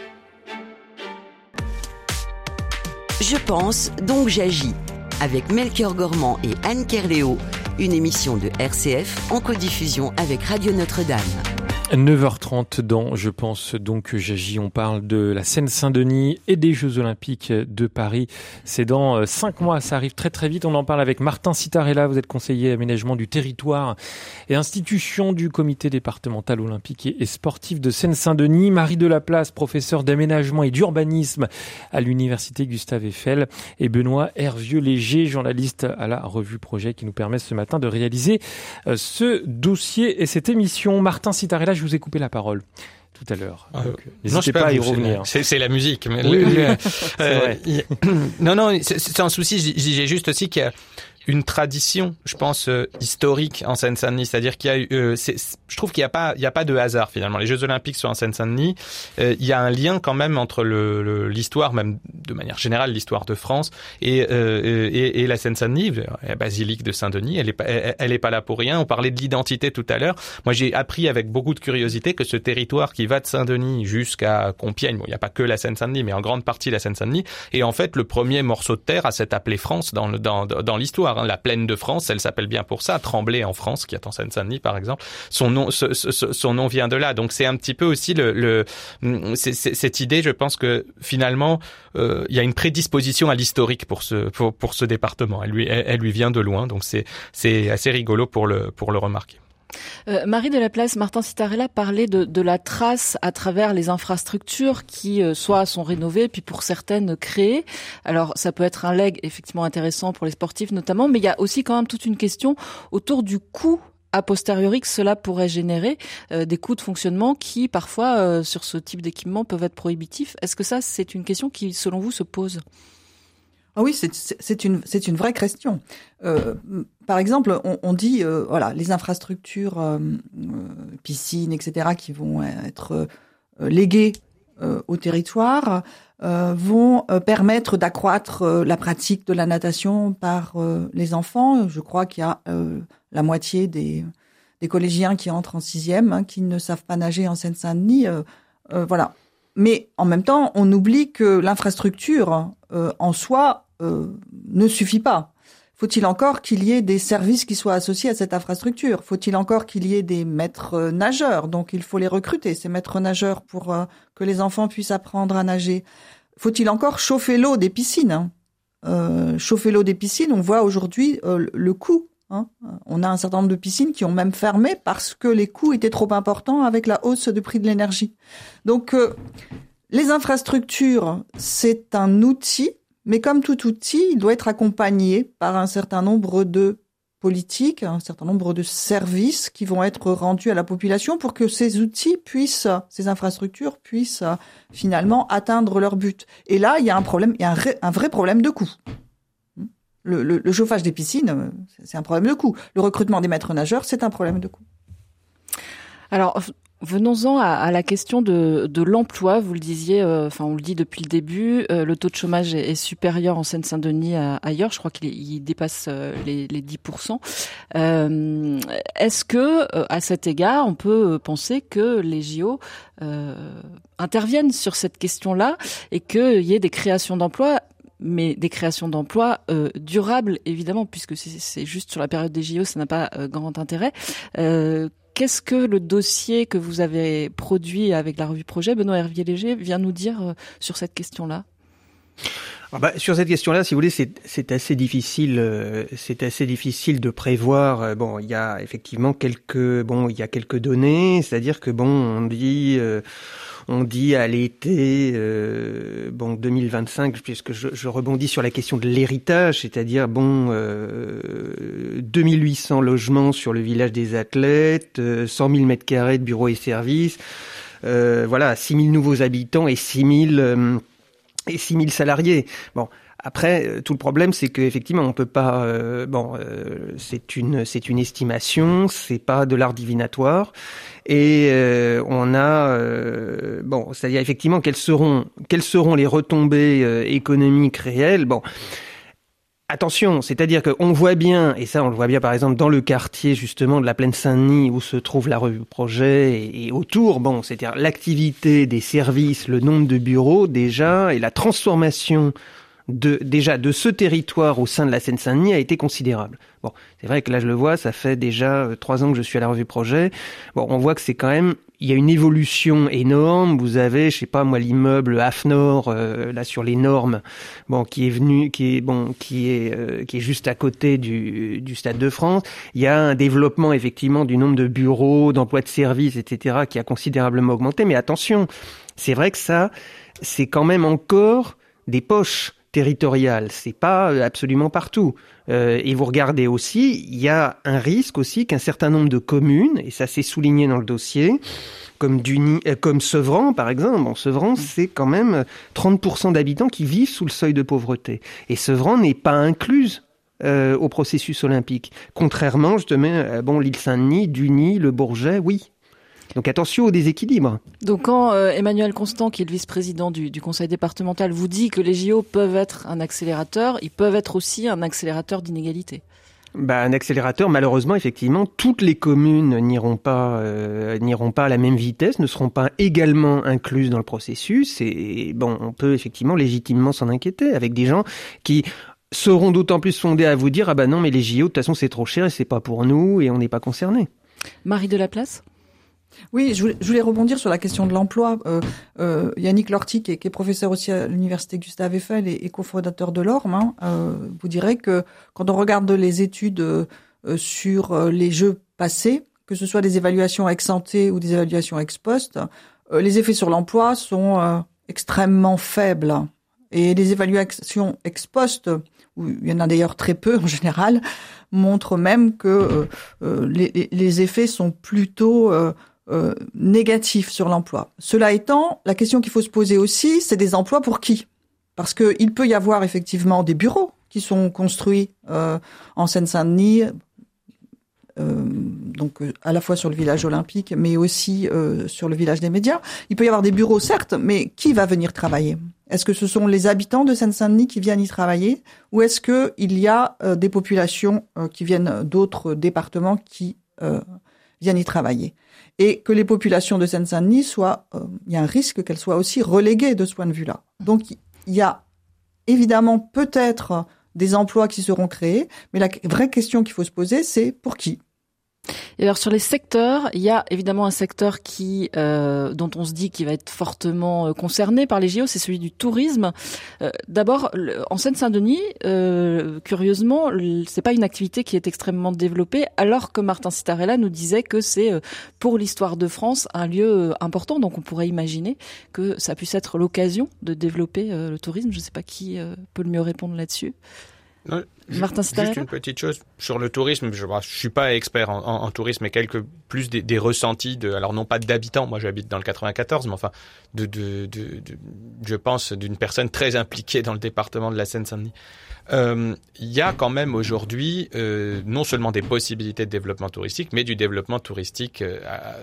Je pense, donc j'agis. Avec Melchior Gormand et Anne Kerléo, une émission de R C F en codiffusion avec Radio Notre-Dame. neuf heures trente dans Je pense donc que j'agis. On parle de la Seine-Saint-Denis et des Jeux Olympiques de Paris. C'est dans cinq mois, ça arrive très très vite. On en parle avec Martin Citarella. Vous êtes conseiller aménagement du territoire et institution du comité départemental olympique et sportif de Seine-Saint-Denis. Marie Delaplace, professeur d'aménagement et d'urbanisme à l'université Gustave Eiffel. Et Benoît Hervieux-Léger, journaliste à la revue Projet, qui nous permet ce matin de réaliser ce dossier et cette émission. Martin Citarella, je vous ai coupé la parole tout à l'heure. Euh, Donc, n'hésitez non, pas, pas à y revenir. C'est, c'est la musique. Mais oui, le, oui, le, c'est euh, vrai. Y, non, non, c'est, c'est un souci. J'ai juste aussi qu'il y a une tradition, je pense, euh, historique en Seine-Saint-Denis. C'est-à-dire qu'il y a eu, euh, c'est, je trouve qu'il n'y a pas, il y a pas de hasard finalement. Les Jeux Olympiques sont en Seine-Saint-Denis. Euh, il y a un lien quand même entre le, le, l'histoire, même de manière générale, l'histoire de France et, euh, et, et la Seine-Saint-Denis. La basilique de Saint-Denis, elle est pas, elle, elle est pas là pour rien. On parlait de l'identité tout à l'heure. Moi, j'ai appris avec beaucoup de curiosité que ce territoire qui va de Saint-Denis jusqu'à Compiègne, bon, il n'y a pas que la Seine-Saint-Denis, mais en grande partie la Seine-Saint-Denis, est en fait le premier morceau de terre à s'être appelé France dans le, dans, dans l'histoire. La plaine de France, elle s'appelle bien pour ça. Tremblay en France, qui est en Seine-Saint-Denis par exemple, son nom, ce, ce, son nom vient de là. Donc c'est un petit peu aussi le, le c'est, c'est, cette idée. Je pense que finalement, euh, il y a une prédisposition à l'historique pour ce pour, pour ce département. Elle lui elle, elle lui vient de loin, donc c'est c'est assez rigolo pour le pour le remarquer. Euh, Marie Delaplace, Martin Citarella parlait de, de la trace à travers les infrastructures qui euh, soit sont rénovées, puis pour certaines créées. Alors ça peut être un leg effectivement intéressant pour les sportifs notamment, mais il y a aussi quand même toute une question autour du coût a posteriori que cela pourrait générer, euh, des coûts de fonctionnement qui parfois euh, sur ce type d'équipement peuvent être prohibitifs. Est-ce que ça c'est une question qui selon vous se pose ? Ah oui, c'est, c'est une c'est une vraie question. Euh, par exemple, on, on dit euh, voilà les infrastructures, euh, euh, piscines, et cetera, qui vont être euh, léguées euh, au territoire, euh, vont euh, permettre d'accroître euh, la pratique de la natation par euh, les enfants. Je crois qu'il y a euh, la moitié des des collégiens qui entrent en sixième hein, qui ne savent pas nager en Seine-Saint-Denis. Euh, euh, voilà. Mais en même temps, on oublie que l'infrastructure euh, en soi euh, ne suffit pas. Faut-il encore qu'il y ait des services qui soient associés à cette infrastructure ? Faut-il encore qu'il y ait des maîtres nageurs ? Donc il faut les recruter, ces maîtres nageurs, pour euh, que les enfants puissent apprendre à nager. Faut-il encore chauffer l'eau des piscines hein ? euh, Chauffer l'eau des piscines, on voit aujourd'hui euh, le coût. Hein. On a un certain nombre de piscines qui ont même fermé parce que les coûts étaient trop importants avec la hausse du prix de l'énergie. Donc, euh, les infrastructures, c'est un outil, mais comme tout outil, il doit être accompagné par un certain nombre de politiques, un certain nombre de services qui vont être rendus à la population pour que ces outils puissent, ces infrastructures puissent finalement atteindre leur but. Et là, il y a un problème, il y a un, ré, un vrai problème de coût. Le, le, le chauffage des piscines, c'est un problème de coût. Le recrutement des maîtres nageurs, c'est un problème de coût. Alors, venons-en à, à la question de, de l'emploi. Vous le disiez, euh, enfin on le dit depuis le début, euh, le taux de chômage est, est supérieur en Seine-Saint-Denis à ailleurs. Je crois qu'il est, il dépasse euh, les, les dix pour cent. Euh, est-ce que, euh, à cet égard, on peut penser que les J O euh, interviennent sur cette question-là et qu'il y ait des créations d'emplois, mais des créations d'emplois euh, durables, évidemment, puisque c'est, c'est juste sur la période des J O, ça n'a pas euh, grand intérêt. Euh, Qu'est-ce que le dossier que vous avez produit avec la revue Projet, Benoît Hervier-Léger, vient nous dire euh, sur cette question-là ? Ah bah, sur cette question-là, si vous voulez, c'est, c'est assez difficile. Euh, c'est assez difficile de prévoir. Bon, il y a effectivement quelques, bon, il y a quelques données, c'est-à-dire que bon, on dit. Euh, On dit à l'été, euh, bon, deux mille vingt-cinq, puisque je, je rebondis sur la question de l'héritage, c'est-à-dire, bon, euh, deux mille huit cents logements sur le village des athlètes, euh, cent mille mètres carrés de bureaux et services, euh, voilà, six mille nouveaux habitants et six mille, euh, et six mille salariés. Bon. Après, tout le problème, c'est qu'effectivement, on peut pas. Euh, bon, euh, c'est une, c'est une estimation, c'est pas de l'art divinatoire, et euh, on a. Euh, bon, c'est-à-dire effectivement, quelles seront, quelles seront les retombées euh, économiques réelles. Bon, attention, c'est-à-dire qu'on voit bien, et ça, on le voit bien par exemple dans le quartier justement de la Plaine Saint-Denis où se trouve la revue Projet et, et autour. Bon, c'est-à-dire l'activité des services, le nombre de bureaux déjà et la transformation. De, déjà, de ce territoire au sein de la Seine-Saint-Denis a été considérable. Bon, c'est vrai que là, je le vois, ça fait déjà euh, trois ans que je suis à la revue Projet. Bon, on voit que c'est quand même, il y a une évolution énorme. Vous avez, je sais pas moi, l'immeuble Afnor, euh, là sur les normes, bon, qui est venu, qui est bon, qui est, euh, qui est juste à côté du, du Stade de France. Il y a un développement effectivement du nombre de bureaux, d'emplois de services, et cetera, qui a considérablement augmenté. Mais attention, c'est vrai que ça, c'est quand même encore des poches territorial, c'est pas absolument partout. Euh, et vous regardez aussi, il y a un risque aussi qu'un certain nombre de communes, et ça s'est souligné dans le dossier, comme Duny, euh, comme Sevran par exemple. Bon, Sevran, c'est quand même trente pour cent d'habitants qui vivent sous le seuil de pauvreté. Et Sevran n'est pas incluse euh, au processus olympique. Contrairement, je te mets, euh, bon, l'île Saint-Denis, Duny, le Bourget, oui. Donc attention au déséquilibre. Donc quand euh, Emmanuel Constant, qui est le vice-président du, du conseil départemental, vous dit que les J O peuvent être un accélérateur, ils peuvent être aussi un accélérateur d'inégalité. Bah, un accélérateur, malheureusement, effectivement, toutes les communes n'iront pas, euh, n'iront pas à la même vitesse, ne seront pas également incluses dans le processus. Et bon, on peut effectivement légitimement s'en inquiéter avec des gens qui seront d'autant plus fondés à vous dire ah bah non, mais les J O de toute façon c'est trop cher et c'est pas pour nous et on n'est pas concernés. Marie Delaplace. Oui, je voulais, je voulais rebondir sur la question de l'emploi. Euh, euh, Yannick Lorty, qui est, qui est professeur aussi à l'université Gustave Eiffel et, et cofondateur de l'O R M, hein, euh, vous dirait que quand on regarde les études euh, sur euh, les jeux passés, que ce soit des évaluations ex ante ou des évaluations ex post, euh, les effets sur l'emploi sont euh, extrêmement faibles. Et les évaluations ex post, où il y en a d'ailleurs très peu en général, montrent même que euh, euh, les, les effets sont plutôt euh, Euh, négatif sur l'emploi. Cela étant, la question qu'il faut se poser aussi, c'est des emplois pour qui ? Parce que il peut y avoir effectivement des bureaux qui sont construits euh, en Seine-Saint-Denis, euh, donc euh, à la fois sur le village olympique, mais aussi euh, sur le village des médias. Il peut y avoir des bureaux, certes, mais qui va venir travailler ? Est-ce que ce sont les habitants de Seine-Saint-Denis qui viennent y travailler ? Ou est-ce que il y a euh, des populations euh, qui viennent d'autres départements qui euh, viennent y travailler ? Et que les populations de Seine-Saint-Denis soient, euh, il y a un risque qu'elles soient aussi reléguées de ce point de vue-là. Donc, il y a évidemment peut-être des emplois qui seront créés, mais la vraie question qu'il faut se poser, c'est pour qui ? Et alors sur les secteurs, il y a évidemment un secteur qui, euh, dont on se dit qu'il va être fortement euh, concerné par les J O, c'est celui du tourisme. Euh, d'abord, le, en Seine-Saint-Denis, euh, curieusement, le, c'est pas une activité qui est extrêmement développée, alors que Martin Citarella nous disait que c'est euh, pour l'histoire de France un lieu euh, important. Donc on pourrait imaginer que ça puisse être l'occasion de développer euh, le tourisme. Je ne sais pas qui euh, peut le mieux répondre là-dessus. Non, Martin juste une petite chose sur le tourisme. Je ne suis pas expert en, en, en tourisme, mais quelques plus des, des ressentis de, alors non pas d'habitants. Moi, j'habite dans le quatre-vingt-quatorze, mais enfin, de, de, de, de je pense d'une personne très impliquée dans le département de la Seine-Saint-Denis. Euh, il y a quand même aujourd'hui euh, non seulement des possibilités de développement touristique, mais du développement touristique euh, à,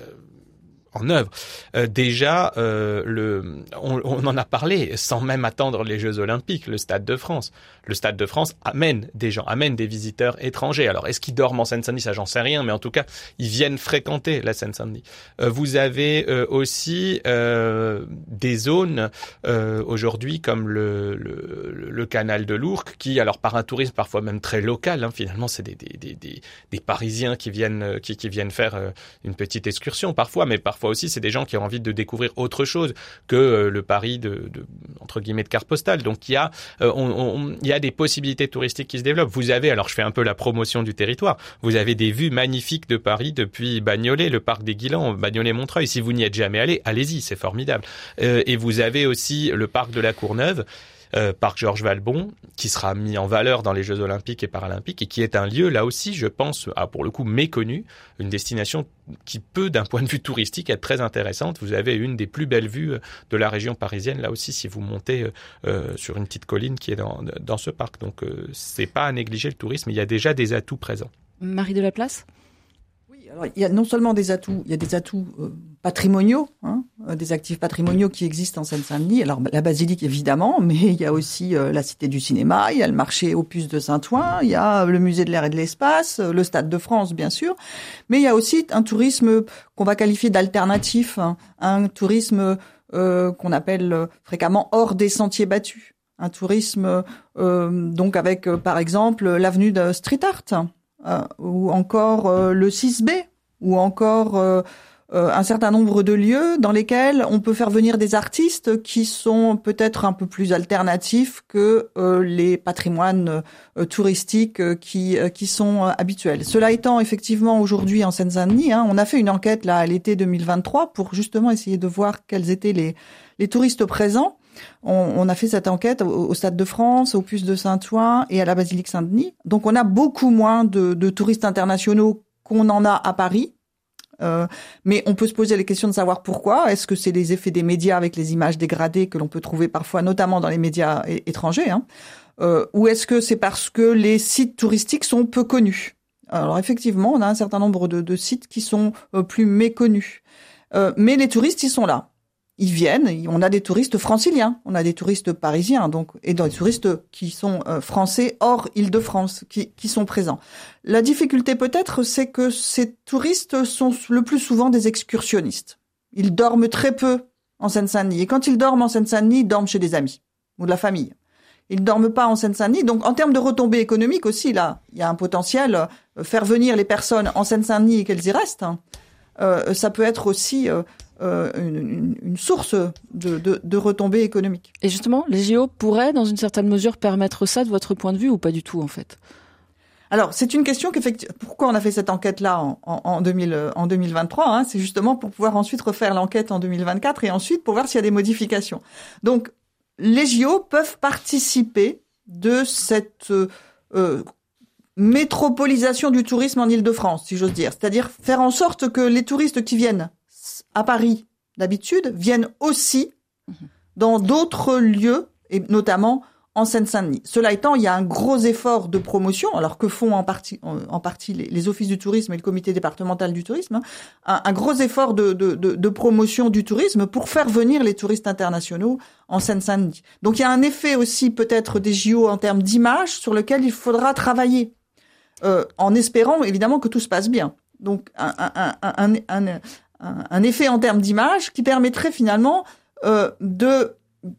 en œuvre. Euh, déjà, euh, le, on, on en a parlé sans même attendre les Jeux Olympiques. Le Stade de France, le Stade de France amène des gens, amène des visiteurs étrangers. Alors, est-ce qu'ils dorment en Seine-Saint-Denis? Ça, j'en sais rien, mais en tout cas, ils viennent fréquenter la Seine-Saint-Denis. Euh, vous avez euh, aussi euh, des zones euh, aujourd'hui comme le, le, le canal de l'Ourcq, qui, alors par un tourisme parfois même très local, hein, finalement, c'est des, des, des, des, des Parisiens qui viennent, qui, qui viennent faire euh, une petite excursion parfois, mais parfois Parfois aussi, c'est des gens qui ont envie de découvrir autre chose que euh, le Paris de, de entre guillemets de carte postale. Donc il y a, euh, on, on, il y a des possibilités touristiques qui se développent. Vous avez, alors je fais un peu la promotion du territoire. Vous avez des vues magnifiques de Paris depuis Bagnolet, le parc des Guilans, Bagnolet-Montreuil. Si vous n'y êtes jamais allé, allez-y, c'est formidable. Euh, et vous avez aussi le parc de la Courneuve. Euh, parc Georges Valbon, qui sera mis en valeur dans les Jeux Olympiques et Paralympiques et qui est un lieu, là aussi, je pense, à, pour le coup, méconnu, une destination qui peut, d'un point de vue touristique, être très intéressante. Vous avez une des plus belles vues de la région parisienne, là aussi, si vous montez euh, sur une petite colline qui est dans, dans ce parc. Donc, euh, c'est pas à négliger le tourisme, il y a déjà des atouts présents. Marie Delaplace ? Alors, il y a non seulement des atouts, il y a des atouts euh, patrimoniaux, hein, euh, des actifs patrimoniaux qui existent en Seine-Saint-Denis. Alors la basilique évidemment, mais il y a aussi euh, la Cité du cinéma, il y a le marché aux puces de Saint-Ouen, il y a le musée de l'air et de l'espace, euh, le Stade de France bien sûr, mais il y a aussi un tourisme qu'on va qualifier d'alternatif, hein, un tourisme euh, qu'on appelle euh, fréquemment hors des sentiers battus, un tourisme euh, donc avec euh, par exemple l'avenue de Street Art. Euh, ou encore euh, le six B, ou encore euh, euh, un certain nombre de lieux dans lesquels on peut faire venir des artistes qui sont peut-être un peu plus alternatifs que euh, les patrimoines euh, touristiques euh, qui euh, qui sont euh, habituels. Cela étant, effectivement, aujourd'hui en Seine-Saint-Denis, hein, on a fait une enquête là à l'été deux mille vingt-trois pour justement essayer de voir quels étaient les les touristes présents. On, on a fait cette enquête au, au Stade de France, aux puces de Saint-Ouen et à la Basilique Saint-Denis. Donc on a beaucoup moins de, de touristes internationaux qu'on en a à Paris. Euh, mais on peut se poser les questions de savoir pourquoi. Est-ce que c'est les effets des médias avec les images dégradées que l'on peut trouver parfois, notamment dans les médias é- étrangers, hein, euh, ou est-ce que c'est parce que les sites touristiques sont peu connus? Alors effectivement, on a un certain nombre de, de sites qui sont euh, plus méconnus. Euh, mais les touristes, ils sont là. Ils viennent, on a des touristes franciliens, on a des touristes parisiens, donc, et des touristes qui sont euh, français hors Île-de-France, qui, qui sont présents. La difficulté peut-être, c'est que ces touristes sont le plus souvent des excursionnistes. Ils dorment très peu en Seine-Saint-Denis. Et quand ils dorment en Seine-Saint-Denis, ils dorment chez des amis ou de la famille. Ils ne dorment pas en Seine-Saint-Denis. Donc, en termes de retombées économiques aussi, là, il y a un potentiel. Euh, faire venir les personnes en Seine-Saint-Denis et qu'elles y restent, hein, euh, ça peut être aussi... Euh, Euh, une, une source de, de, de retombées économiques. Et justement, les J O pourraient, dans une certaine mesure, permettre ça de votre point de vue ou pas du tout, en fait? Alors, c'est une question qu'effectivement, pourquoi on a fait cette enquête-là en, en, en, deux mille, en deux mille vingt-trois, hein, c'est justement pour pouvoir ensuite refaire l'enquête en deux mille vingt-quatre et ensuite pour voir s'il y a des modifications. Donc, les J O peuvent participer de cette euh, métropolisation du tourisme en Île-de-France, si j'ose dire. C'est-à-dire faire en sorte que les touristes qui viennent à Paris, d'habitude, viennent aussi dans d'autres lieux, et notamment en Seine-Saint-Denis. Cela étant, il y a un gros effort de promotion, alors que font en partie, en, en partie les, les offices du tourisme et le comité départemental du tourisme, hein, un, un gros effort de, de, de, de promotion du tourisme pour faire venir les touristes internationaux en Seine-Saint-Denis. Donc il y a un effet aussi peut-être des J O en termes d'image sur lequel il faudra travailler, euh, en espérant évidemment que tout se passe bien. Donc un, un, un, un, un un effet en termes d'image qui permettrait finalement euh, de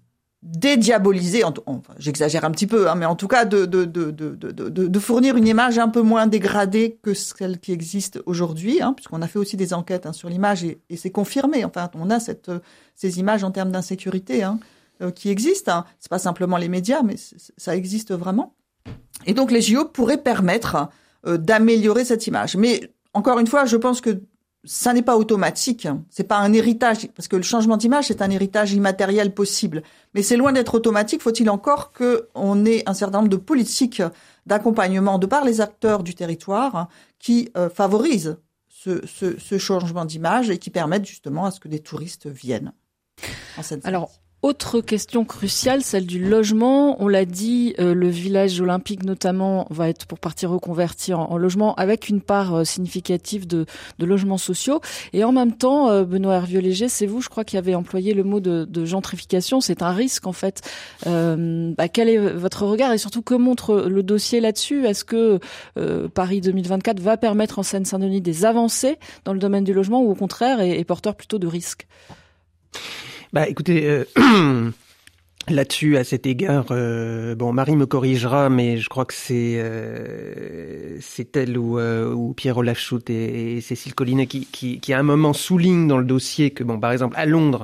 dédiaboliser, enfin, j'exagère un petit peu, hein, mais en tout cas de, de, de, de, de, de fournir une image un peu moins dégradée que celle qui existe aujourd'hui, hein, puisqu'on a fait aussi des enquêtes hein, sur l'image et, et c'est confirmé. Enfin, on a cette, ces images en termes d'insécurité hein, euh, qui existent. Hein. C'est pas simplement les médias, mais ça existe vraiment. Et donc les J O pourraient permettre euh, d'améliorer cette image. Mais encore une fois, je pense que ça n'est pas automatique, c'est pas un héritage, parce que le changement d'image, c'est un héritage immatériel possible. Mais c'est loin d'être automatique, faut-il encore qu'on ait un certain nombre de politiques d'accompagnement de par les acteurs du territoire hein, qui euh, favorisent ce, ce, ce changement d'image et qui permettent justement à ce que des touristes viennent en Seine-Saint-Denis. Alors, autre question cruciale, celle du logement. On l'a dit, euh, le village olympique notamment va être pour partie reconverti en, en logement avec une part euh, significative de, de logements sociaux. Et en même temps, euh, Benoît Hervieux-Léger, c'est vous, je crois, qui avez employé le mot de, de gentrification. C'est un risque en fait. Euh, bah, quel est votre regard et surtout que montre le dossier là-dessus? Est-ce que euh, Paris deux mille vingt-quatre va permettre en Seine-Saint-Denis des avancées dans le domaine du logement ou au contraire est, est porteur plutôt de risques? Bah, écoutez, euh, là-dessus, à cet égard, euh, bon, Marie me corrigera, mais je crois que c'est euh, c'est elle ou, euh, ou Pierre Lachoute et, et Cécile Collinet qui, qui, qui, à un moment, soulignent dans le dossier que, bon, par exemple, à Londres,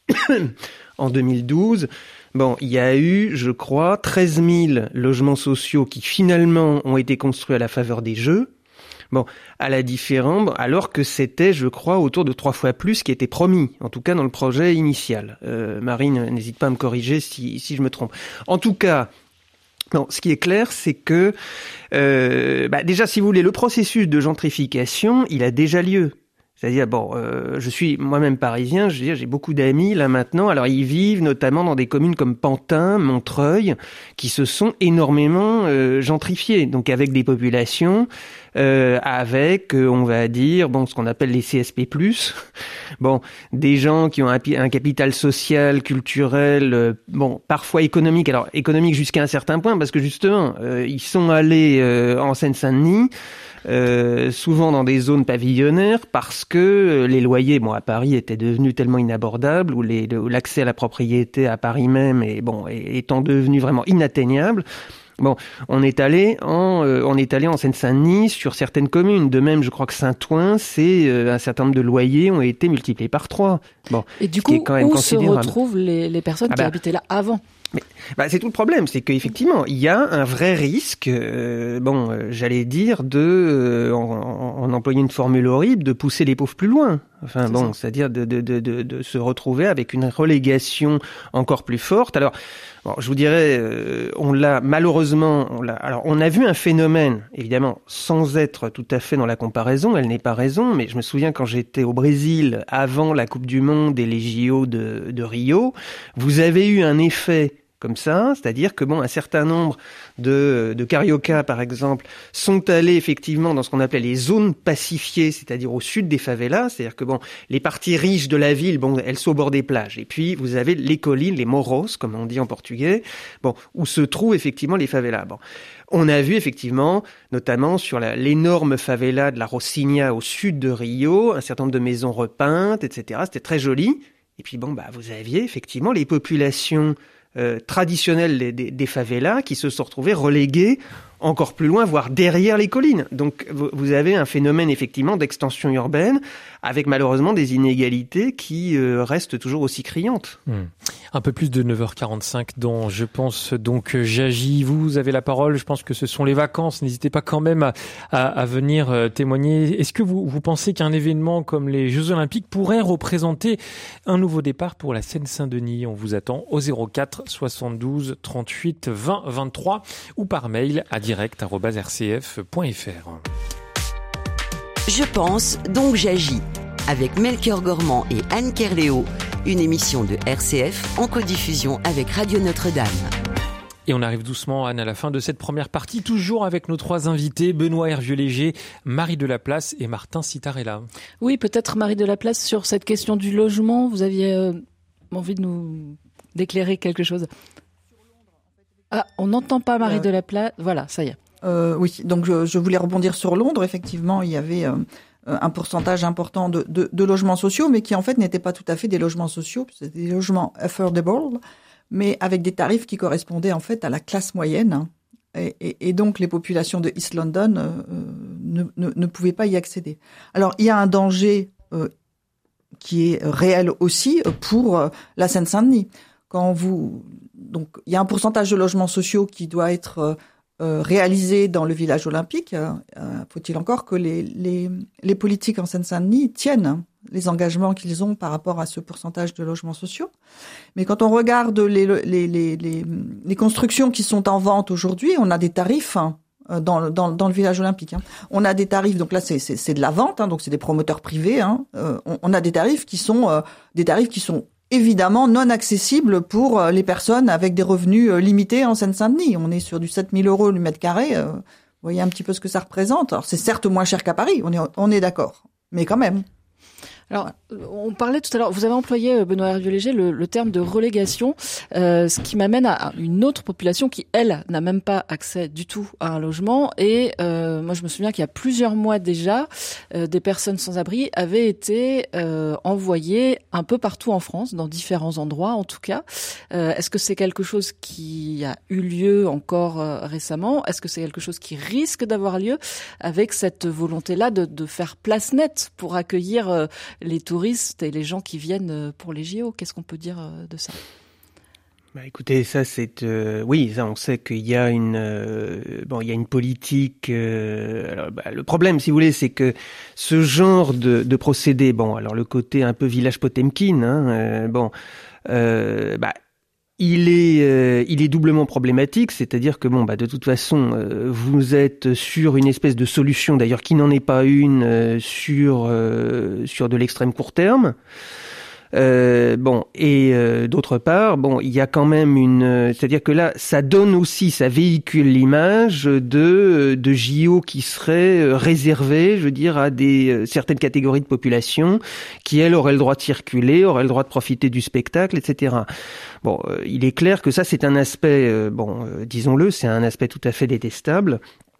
en deux mille douze, bon, il y a eu, je crois, treize mille logements sociaux qui, finalement, ont été construits à la faveur des Jeux. Bon, à la différence, alors que c'était, je crois, autour de trois fois plus qui était promis, en tout cas dans le projet initial. Euh, Marine, n'hésite pas à me corriger si, si je me trompe. En tout cas, non, ce qui est clair, c'est que, euh, bah déjà, si vous voulez, le processus de gentrification, il a déjà lieu. C'est-à-dire, bon, euh, je suis moi-même parisien, je veux dire, j'ai beaucoup d'amis là maintenant, alors ils vivent notamment dans des communes comme Pantin, Montreuil, qui se sont énormément euh, gentrifiées, donc avec des populations, euh, avec, euh, on va dire, bon, ce qu'on appelle les C S P plus, bon, des gens qui ont un, un capital social, culturel, euh, bon, parfois économique, alors économique jusqu'à un certain point, parce que justement, euh, ils sont allés euh, en Seine-Saint-Denis, Euh, souvent dans des zones pavillonnaires parce que les loyers, bon, à Paris étaient devenus tellement inabordables, ou les, le, l'accès à la propriété à Paris même est, bon, étant devenu vraiment inatteignable. Bon, on est allé en, euh, on est allé en Seine-Saint-Denis sur certaines communes. De même, je crois que Saint-Ouen, c'est euh, un certain nombre de loyers ont été multipliés par trois. Bon, et du coup, quand même où se retrouvent les, les personnes ah bah, qui habitaient là avant? Mais bah, c'est tout le problème, c'est qu'effectivement, il y a un vrai risque, euh, bon, euh, j'allais dire, de, euh, en, en employant une formule horrible, de pousser les pauvres plus loin. Enfin c'est bon, ça. C'est-à-dire de, de, de, de, de se retrouver avec une relégation encore plus forte. Alors, bon, je vous dirais, euh, on l'a malheureusement, on l'a. Alors, on a vu un phénomène, évidemment, sans être tout à fait dans la comparaison, elle n'est pas raison, mais je me souviens quand j'étais au Brésil avant la Coupe du Monde et les J O de, de Rio, vous avez eu un effet comme ça, c'est-à-dire que bon, un certain nombre de, de cariocas, par exemple, sont allés effectivement dans ce qu'on appelait les zones pacifiées, c'est-à-dire au sud des favelas, c'est-à-dire que bon, les parties riches de la ville, bon, elles sont au bord des plages, et puis vous avez les collines, les morros, comme on dit en portugais, bon, où se trouvent effectivement les favelas. Bon, on a vu effectivement, notamment sur la, l'énorme favela de la Rocinha au sud de Rio, un certain nombre de maisons repeintes, et cetera. C'était très joli. Et puis bon, bah, vous aviez effectivement les populations Euh, traditionnels des, des, des favelas qui se sont retrouvés relégués encore plus loin, voire derrière les collines. Donc vous, vous avez un phénomène effectivement d'extension urbaine avec malheureusement des inégalités qui euh, restent toujours aussi criantes. Mmh. Un peu plus de neuf heures quarante-cinq dans Je pense donc j'agis. Vous avez la parole, je pense que ce sont les vacances. N'hésitez pas quand même à, à, à venir euh, témoigner. Est-ce que vous, vous pensez qu'un événement comme les Jeux Olympiques pourrait représenter un nouveau départ pour la Seine-Saint-Denis? On vous attend au zéro quatre soixante-douze trente-huit vingt vingt-trois ou par mail à direct arobase r c f point f r. Je pense donc j'agis avec Melchior Gormand et Anne Kerléo, une émission de R C F en codiffusion avec Radio Notre-Dame. Et on arrive doucement, Anne, à la fin de cette première partie, toujours avec nos trois invités, Benoît Hervieux-Léger, Marie Delaplace et Martin Citarella. Oui, peut-être Marie Delaplace, sur cette question du logement, vous aviez euh, envie de nous d'éclairer quelque chose. Ah, on n'entend pas Marie euh... Delaplace, voilà, ça y est. Euh, oui, donc je, je voulais rebondir sur Londres. Effectivement, il y avait euh, un pourcentage important de, de, de logements sociaux, mais qui en fait n'étaient pas tout à fait des logements sociaux, c'était des logements affordable, mais avec des tarifs qui correspondaient en fait à la classe moyenne. Et, et, et donc les populations de East London euh, ne, ne, ne pouvaient pas y accéder. Alors il y a un danger euh, qui est réel aussi pour euh, la Seine-Saint-Denis. Quand vous, donc il y a un pourcentage de logements sociaux qui doit être euh, Euh, réalisé dans le village olympique. Euh, faut-il encore que les, les, les politiques en Seine-Saint-Denis tiennent les engagements qu'ils ont par rapport à ce pourcentage de logements sociaux. Mais quand on regarde les, les, les, les, les constructions qui sont en vente aujourd'hui, on a des tarifs dans, dans, dans le village olympique. Hein. On a des tarifs, donc là c'est, c'est, c'est de la vente, hein, donc c'est des promoteurs privés. Hein. Euh, on, on a des tarifs qui sont euh, des tarifs qui sont évidemment non accessibles pour euh, les personnes avec des revenus euh, limités en Seine-Saint-Denis. On est sur du sept mille euros le mètre carré. Euh, vous voyez un petit peu ce que ça représente. Alors c'est certes moins cher qu'à Paris, on est on est d'accord, mais quand même. Alors, on parlait tout à l'heure, vous avez employé, Benoît Hervieux-Léger, le, le terme de relégation, euh, ce qui m'amène à une autre population qui, elle, n'a même pas accès du tout à un logement. Et euh, moi, je me souviens qu'il y a plusieurs mois déjà, euh, des personnes sans abri avaient été euh, envoyées un peu partout en France, dans différents endroits en tout cas. Euh, est-ce que c'est quelque chose qui a eu lieu encore euh, récemment ? Est-ce que c'est quelque chose qui risque d'avoir lieu avec cette volonté-là de, de faire place nette pour accueillir euh, les touristes et les gens qui viennent pour les J O? Qu'est-ce qu'on peut dire de ça? Bah écoutez, ça c'est euh, oui, ça on sait qu'il y a une euh, bon, il y a une politique. Euh, alors, bah, le problème, si vous voulez, c'est que ce genre de, de procédé, bon, alors le côté un peu village Potemkin, hein, euh, bon, euh, bah. Il est, euh, il est doublement problématique, c'est-à-dire que bon, bah de toute façon, euh, vous êtes sur une espèce de solution, d'ailleurs qui n'en est pas une, euh, sur euh, sur de l'extrême court terme. Euh, bon, et euh, d'autre part, bon, il y a quand même une, c'est-à-dire que là, ça donne aussi, ça véhicule l'image de de J O qui seraient réservés, je veux dire, à des certaines catégories de population qui elles auraient le droit de circuler, auraient le droit de profiter du spectacle, et cetera. Bon, euh, il est clair que ça, c'est un aspect, euh, bon, euh, disons-le, c'est un aspect tout à fait détestable.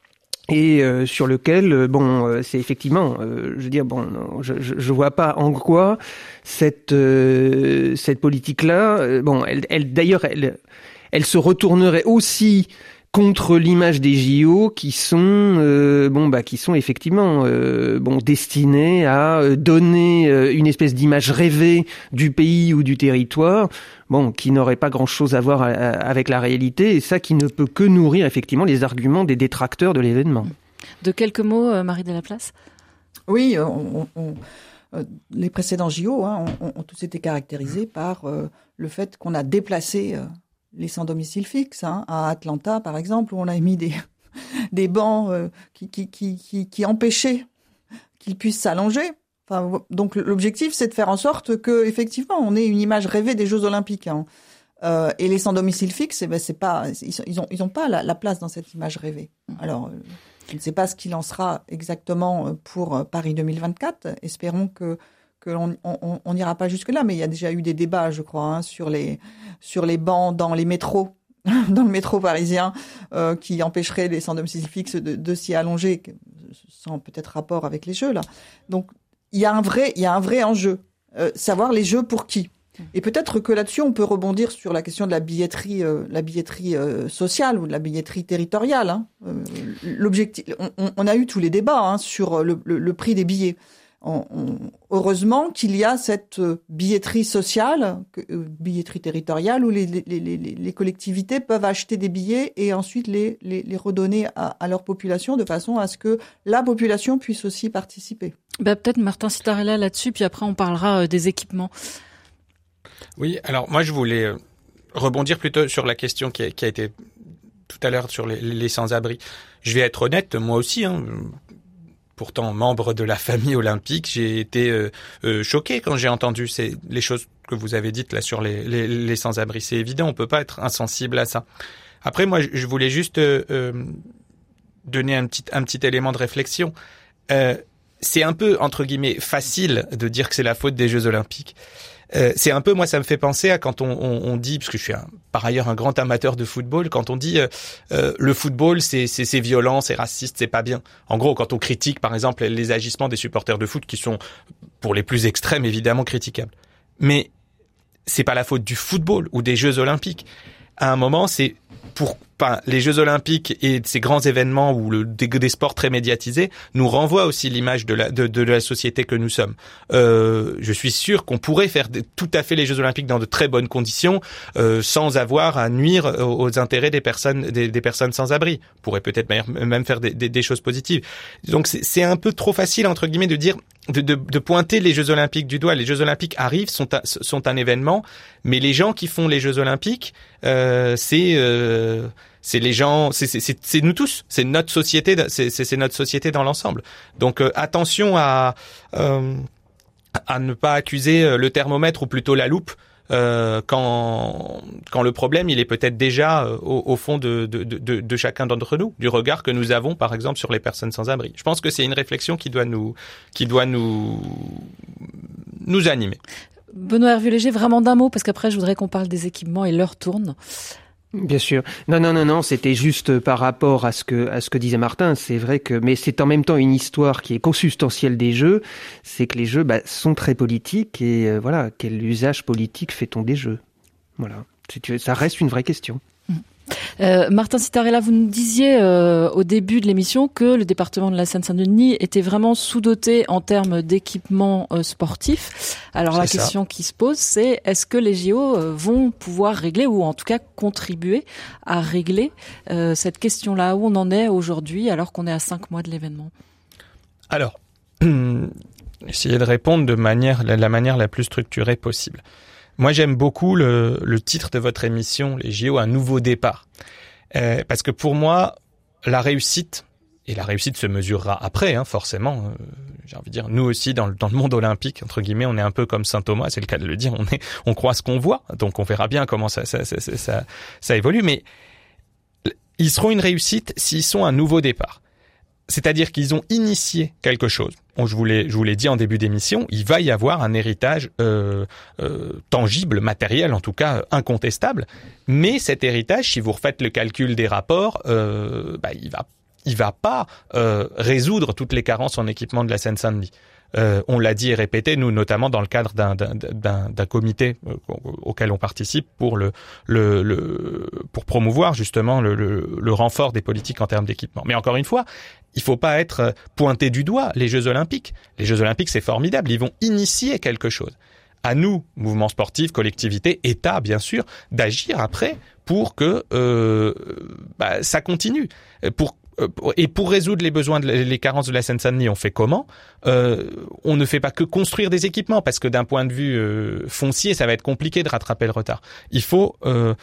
Et euh, sur lequel, euh, bon, euh, c'est effectivement, euh, je veux dire, bon, non, je, je, je vois pas en quoi cette euh, cette politique-là, euh, bon, elle, elle d'ailleurs, elle, elle se retournerait aussi contre l'image des J O qui sont, euh, bon, bah, qui sont effectivement, euh, bon, destinés à donner une espèce d'image rêvée du pays ou du territoire. Bon, qui n'aurait pas grand-chose à voir avec la réalité, et ça qui ne peut que nourrir effectivement les arguments des détracteurs de l'événement. De quelques mots, Marie Delaplace ? Oui, on, on, on, les précédents J O hein, ont, ont tous été caractérisés par euh, le fait qu'on a déplacé euh, les sans domicile fixe. Hein, à Atlanta, par exemple, où on a mis des, des bancs euh, qui, qui, qui, qui, qui empêchaient qu'ils puissent s'allonger. Enfin, donc l'objectif, c'est de faire en sorte que, effectivement, on ait une image rêvée des Jeux Olympiques. Hein. Euh, et les sans domicile fixe, eh ben, c'est pas, ils, ils ont, ils ont pas la, la place dans cette image rêvée. Alors, euh, je ne sais pas ce qu'il en sera exactement pour Paris deux mille vingt-quatre. Espérons que que l'on on, on n'ira pas jusque là. Mais il y a déjà eu des débats, je crois, hein, sur les sur les bancs dans les métros. dans le métro parisien, euh, qui empêcherait les sans domicile fixe de, de s'y allonger, sans peut-être rapport avec les Jeux là. Donc il y a un vrai, il y a un vrai enjeu, euh, savoir les Jeux pour qui. Et peut-être que là-dessus on peut rebondir sur la question de la billetterie, euh, la billetterie euh, sociale ou de la billetterie territoriale. Hein. Euh, l'objectif, on, on a eu tous les débats hein, sur le, le, le prix des billets. On, on, heureusement qu'il y a cette billetterie sociale, euh, billetterie territoriale, où les, les, les, les collectivités peuvent acheter des billets et ensuite les, les, les redonner à, à leur population de façon à ce que la population puisse aussi participer. Bah, peut-être Martin Citarella là-dessus, puis après on parlera euh, des équipements. Oui, alors moi je voulais euh, rebondir plutôt sur la question qui a, qui a été tout à l'heure sur les, les sans-abri. Je vais être honnête, moi aussi, hein, pourtant membre de la famille olympique, j'ai été euh, euh, choqué quand j'ai entendu ces, les choses que vous avez dites là sur les, les, les sans-abri. C'est évident, on peut pas être insensible à ça. Après, moi, je voulais juste euh, euh, donner un petit, un petit élément de réflexion. Euh, c'est un peu, entre guillemets, facile de dire que c'est la faute des Jeux Olympiques. Euh, c'est un peu, moi, ça me fait penser à quand on, on, on dit, parce que je suis un, par ailleurs un grand amateur de football, quand on dit euh, euh, le football, c'est, c'est, c'est violent, c'est raciste, c'est pas bien. En gros, quand on critique, par exemple, les agissements des supporters de foot, qui sont, pour les plus extrêmes, évidemment critiquables. Mais c'est pas la faute du football ou des Jeux Olympiques. À un moment, c'est pour enfin, les Jeux Olympiques et ces grands événements ou le, des, des sports très médiatisés nous renvoient aussi l'image de la, de, de la société que nous sommes. Euh, je suis sûr qu'on pourrait faire de, tout à fait les Jeux Olympiques dans de très bonnes conditions, euh, sans avoir à nuire aux, aux intérêts des personnes, des, des personnes sans abri. On pourrait peut-être même faire des, des, des choses positives. Donc c'est, c'est un peu trop facile entre guillemets de dire. De, de, de pointer les Jeux Olympiques du doigt. Les Jeux Olympiques arrivent, sont, un, sont un événement, mais les gens qui font les Jeux Olympiques, euh, c'est, euh, c'est les gens, c'est, c'est, c'est, c'est nous tous, c'est notre société, c'est, c'est, c'est notre société dans l'ensemble. Donc euh, attention à euh, à ne pas accuser le thermomètre ou plutôt la loupe. Euh, quand quand le problème il est peut-être déjà euh, au, au fond de, de de de chacun d'entre nous, du regard que nous avons par exemple sur les personnes sans abri. Je pense que c'est une réflexion qui doit nous qui doit nous nous animer. Benoît Hervieux-Léger, vraiment d'un mot parce qu'après je voudrais qu'on parle des équipements et l'heure tourne. Bien sûr. Non, non, non, non, c'était juste par rapport à ce que, à ce que disait Martin. C'est vrai que, mais c'est en même temps une histoire qui est consubstantielle des jeux. C'est que les jeux, bah, sont très politiques et euh, voilà, quel usage politique fait-on des jeux? Voilà. Ça reste une vraie question. Euh, Martin Citarella, vous nous disiez euh, au début de l'émission que le département de la Seine-Saint-Denis était vraiment sous-doté en termes d'équipements euh, sportifs. Alors c'est la question ça. Qui se pose, c'est est-ce que les J O euh, vont pouvoir régler ou en tout cas contribuer à régler euh, cette question-là, où on en est aujourd'hui alors qu'on est à cinq mois de l'événement? Alors, essayer de répondre de manière, la, la manière la plus structurée possible. Moi, j'aime beaucoup le, le titre de votre émission, les J O, un nouveau départ. Euh, parce que pour moi, la réussite, et la réussite se mesurera après, hein, forcément, euh, j'ai envie de dire, nous aussi, dans le, dans le monde olympique, entre guillemets, on est un peu comme Saint Thomas, c'est le cas de le dire, on est, on croit ce qu'on voit, donc on verra bien comment ça, ça, ça, ça, ça, ça évolue, mais ils seront une réussite s'ils sont un nouveau départ. C'est-à-dire qu'ils ont initié quelque chose. Bon, je vous l'ai, je vous l'ai dit en début d'émission, il va y avoir un héritage euh, euh, tangible, matériel, en tout cas incontestable. Mais cet héritage, si vous refaites le calcul des rapports, euh, bah, il va, il va pas euh, résoudre toutes les carences en équipement de la Seine-Saint-Denis. Euh, on l'a dit et répété, nous notamment dans le cadre d'un, d'un, d'un, d'un comité euh, auquel on participe pour le, le, le pour promouvoir justement le, le, le renfort des politiques en termes d'équipement. Mais encore une fois, il faut pas être pointé du doigt les Jeux Olympiques. Les Jeux Olympiques, c'est formidable, ils vont initier quelque chose. À nous, mouvement sportif, collectivité, État, bien sûr, d'agir après pour que euh, bah, ça continue. Pour Et pour résoudre les besoins, de les carences de la Seine-Saint-Denis, on fait comment? euh, On ne fait pas que construire des équipements, parce que d'un point de vue euh, foncier, ça va être compliqué de rattraper le retard. Il faut, euh,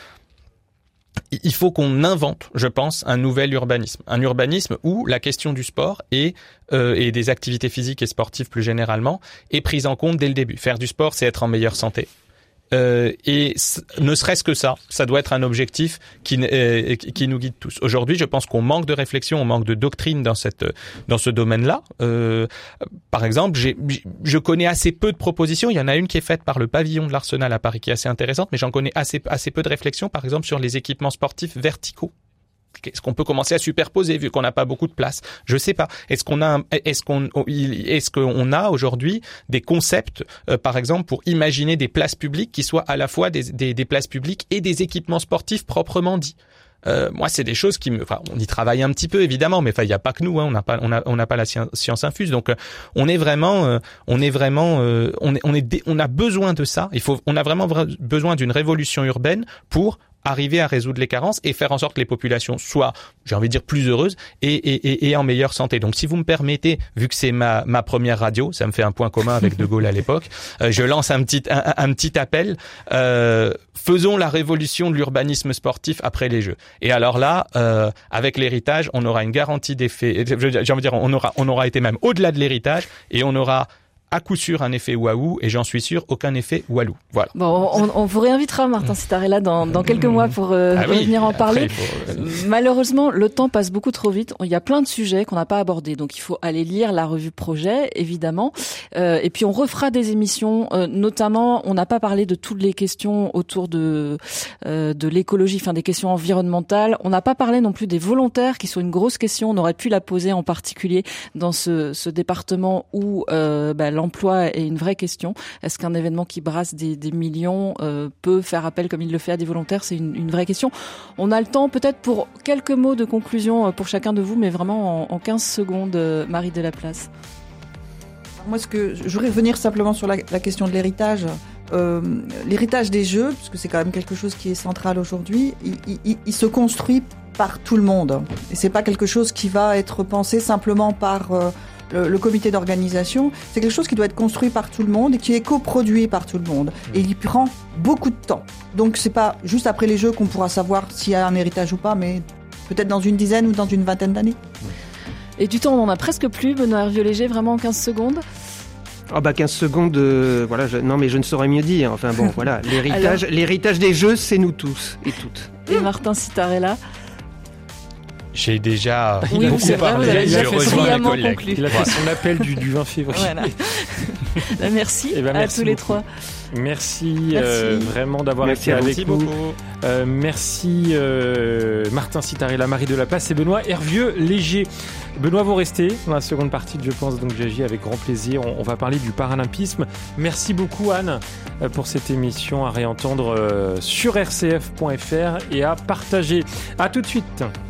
il faut qu'on invente, je pense, un nouvel urbanisme. Un urbanisme où la question du sport et, euh, et des activités physiques et sportives plus généralement est prise en compte dès le début. Faire du sport, c'est être en meilleure santé. Euh, et c- ne serait-ce que ça, ça doit être un objectif qui, euh, qui nous guide tous. Aujourd'hui, je pense qu'on manque de réflexion, on manque de doctrine dans cette dans ce domaine-là. Euh, par exemple, j'ai, je connais assez peu de propositions. Il y en a une qui est faite par le pavillon de l'Arsenal à Paris qui est assez intéressante, mais j'en connais assez assez peu de réflexions. Par exemple, sur les équipements sportifs verticaux. Est-ce qu'on peut commencer à superposer vu qu'on n'a pas beaucoup de place? Je sais pas. Est-ce qu'on a, est-ce qu'on, est-ce qu'on a aujourd'hui des concepts, euh, par exemple, pour imaginer des places publiques qui soient à la fois des, des, des places publiques et des équipements sportifs proprement dits? Euh, moi, c'est des choses qui me, enfin, on y travaille un petit peu évidemment, mais enfin, il y a pas que nous, hein, on n'a pas, on a, on n'a pas la science, science infuse, donc euh, on est vraiment, euh, on est vraiment, euh, on est, on est, dé, on a besoin de ça. Il faut, on a vraiment vra- besoin d'une révolution urbaine pour arriver à résoudre les carences et faire en sorte que les populations soient, j'ai envie de dire, plus heureuses et, et, et, et en meilleure santé. Donc, si vous me permettez, vu que c'est ma, ma première radio, ça me fait un point commun avec De Gaulle à l'époque, euh, je lance un petit, un, un petit appel. Euh, faisons la révolution de l'urbanisme sportif après les Jeux. Et alors là, euh, avec l'héritage, on aura une garantie d'effet. J'ai envie de dire, on aura, on aura été même au-delà de l'héritage et on aura à coup sûr un effet waouh, et j'en suis sûr aucun effet walou. Voilà. Bon, on, on vous réinvitera, Martin Citarella, dans, dans quelques mois pour euh, ah oui, revenir en parler. Faut... Malheureusement, le temps passe beaucoup trop vite. Il y a plein de sujets qu'on n'a pas abordés, donc il faut aller lire la revue Projet, évidemment. Euh, et puis on refera des émissions, euh, notamment, on n'a pas parlé de toutes les questions autour de euh, de l'écologie, enfin des questions environnementales. On n'a pas parlé non plus des volontaires, qui sont une grosse question. On aurait pu la poser en particulier dans ce, ce département où euh, bah, l'emploi est une vraie question. Est-ce qu'un événement qui brasse des, des millions euh, peut faire appel comme il le fait à des volontaires? C'est une, une vraie question. On a le temps peut-être pour quelques mots de conclusion pour chacun de vous, mais vraiment en, en quinze secondes, Marie Delaplace. Moi, ce que je voudrais revenir simplement sur la, la question de l'héritage. Euh, l'héritage des Jeux, puisque c'est quand même quelque chose qui est central aujourd'hui, il, il, il se construit par tout le monde. Et c'est pas quelque chose qui va être pensé simplement par euh, le, le comité d'organisation, c'est quelque chose qui doit être construit par tout le monde et qui est coproduit par tout le monde. Et il prend beaucoup de temps. Donc c'est pas juste après les Jeux qu'on pourra savoir s'il y a un héritage ou pas, mais peut-être dans une dizaine ou dans une vingtaine d'années. Et du temps, on en a presque plus. Benoît Hervieux-Léger, vraiment en quinze secondes. Ah bah quinze secondes, euh, voilà, je, non mais je ne saurais mieux dire. Enfin bon, voilà, l'héritage, Alors... l'héritage des Jeux, c'est nous tous et toutes. Et Martin Sitarella. J'ai déjà oui, beaucoup c'est parlé. Vrai, il, a fait son, il a fait son appel du, du vingt février. Voilà. Bah, merci, ben, merci à tous les beaucoup. trois. Merci, merci. Euh, vraiment d'avoir merci été avec merci nous. Beaucoup. Euh, merci euh, Martin Sitarella, Marie Delaplace et Benoît Hervieux-Léger. Benoît, vous restez dans la seconde partie de Je pense donc j'agis avec grand plaisir. On, on va parler du paralympisme. Merci beaucoup Anne pour cette émission à réentendre euh, sur r c f point f r et à partager. À tout de suite.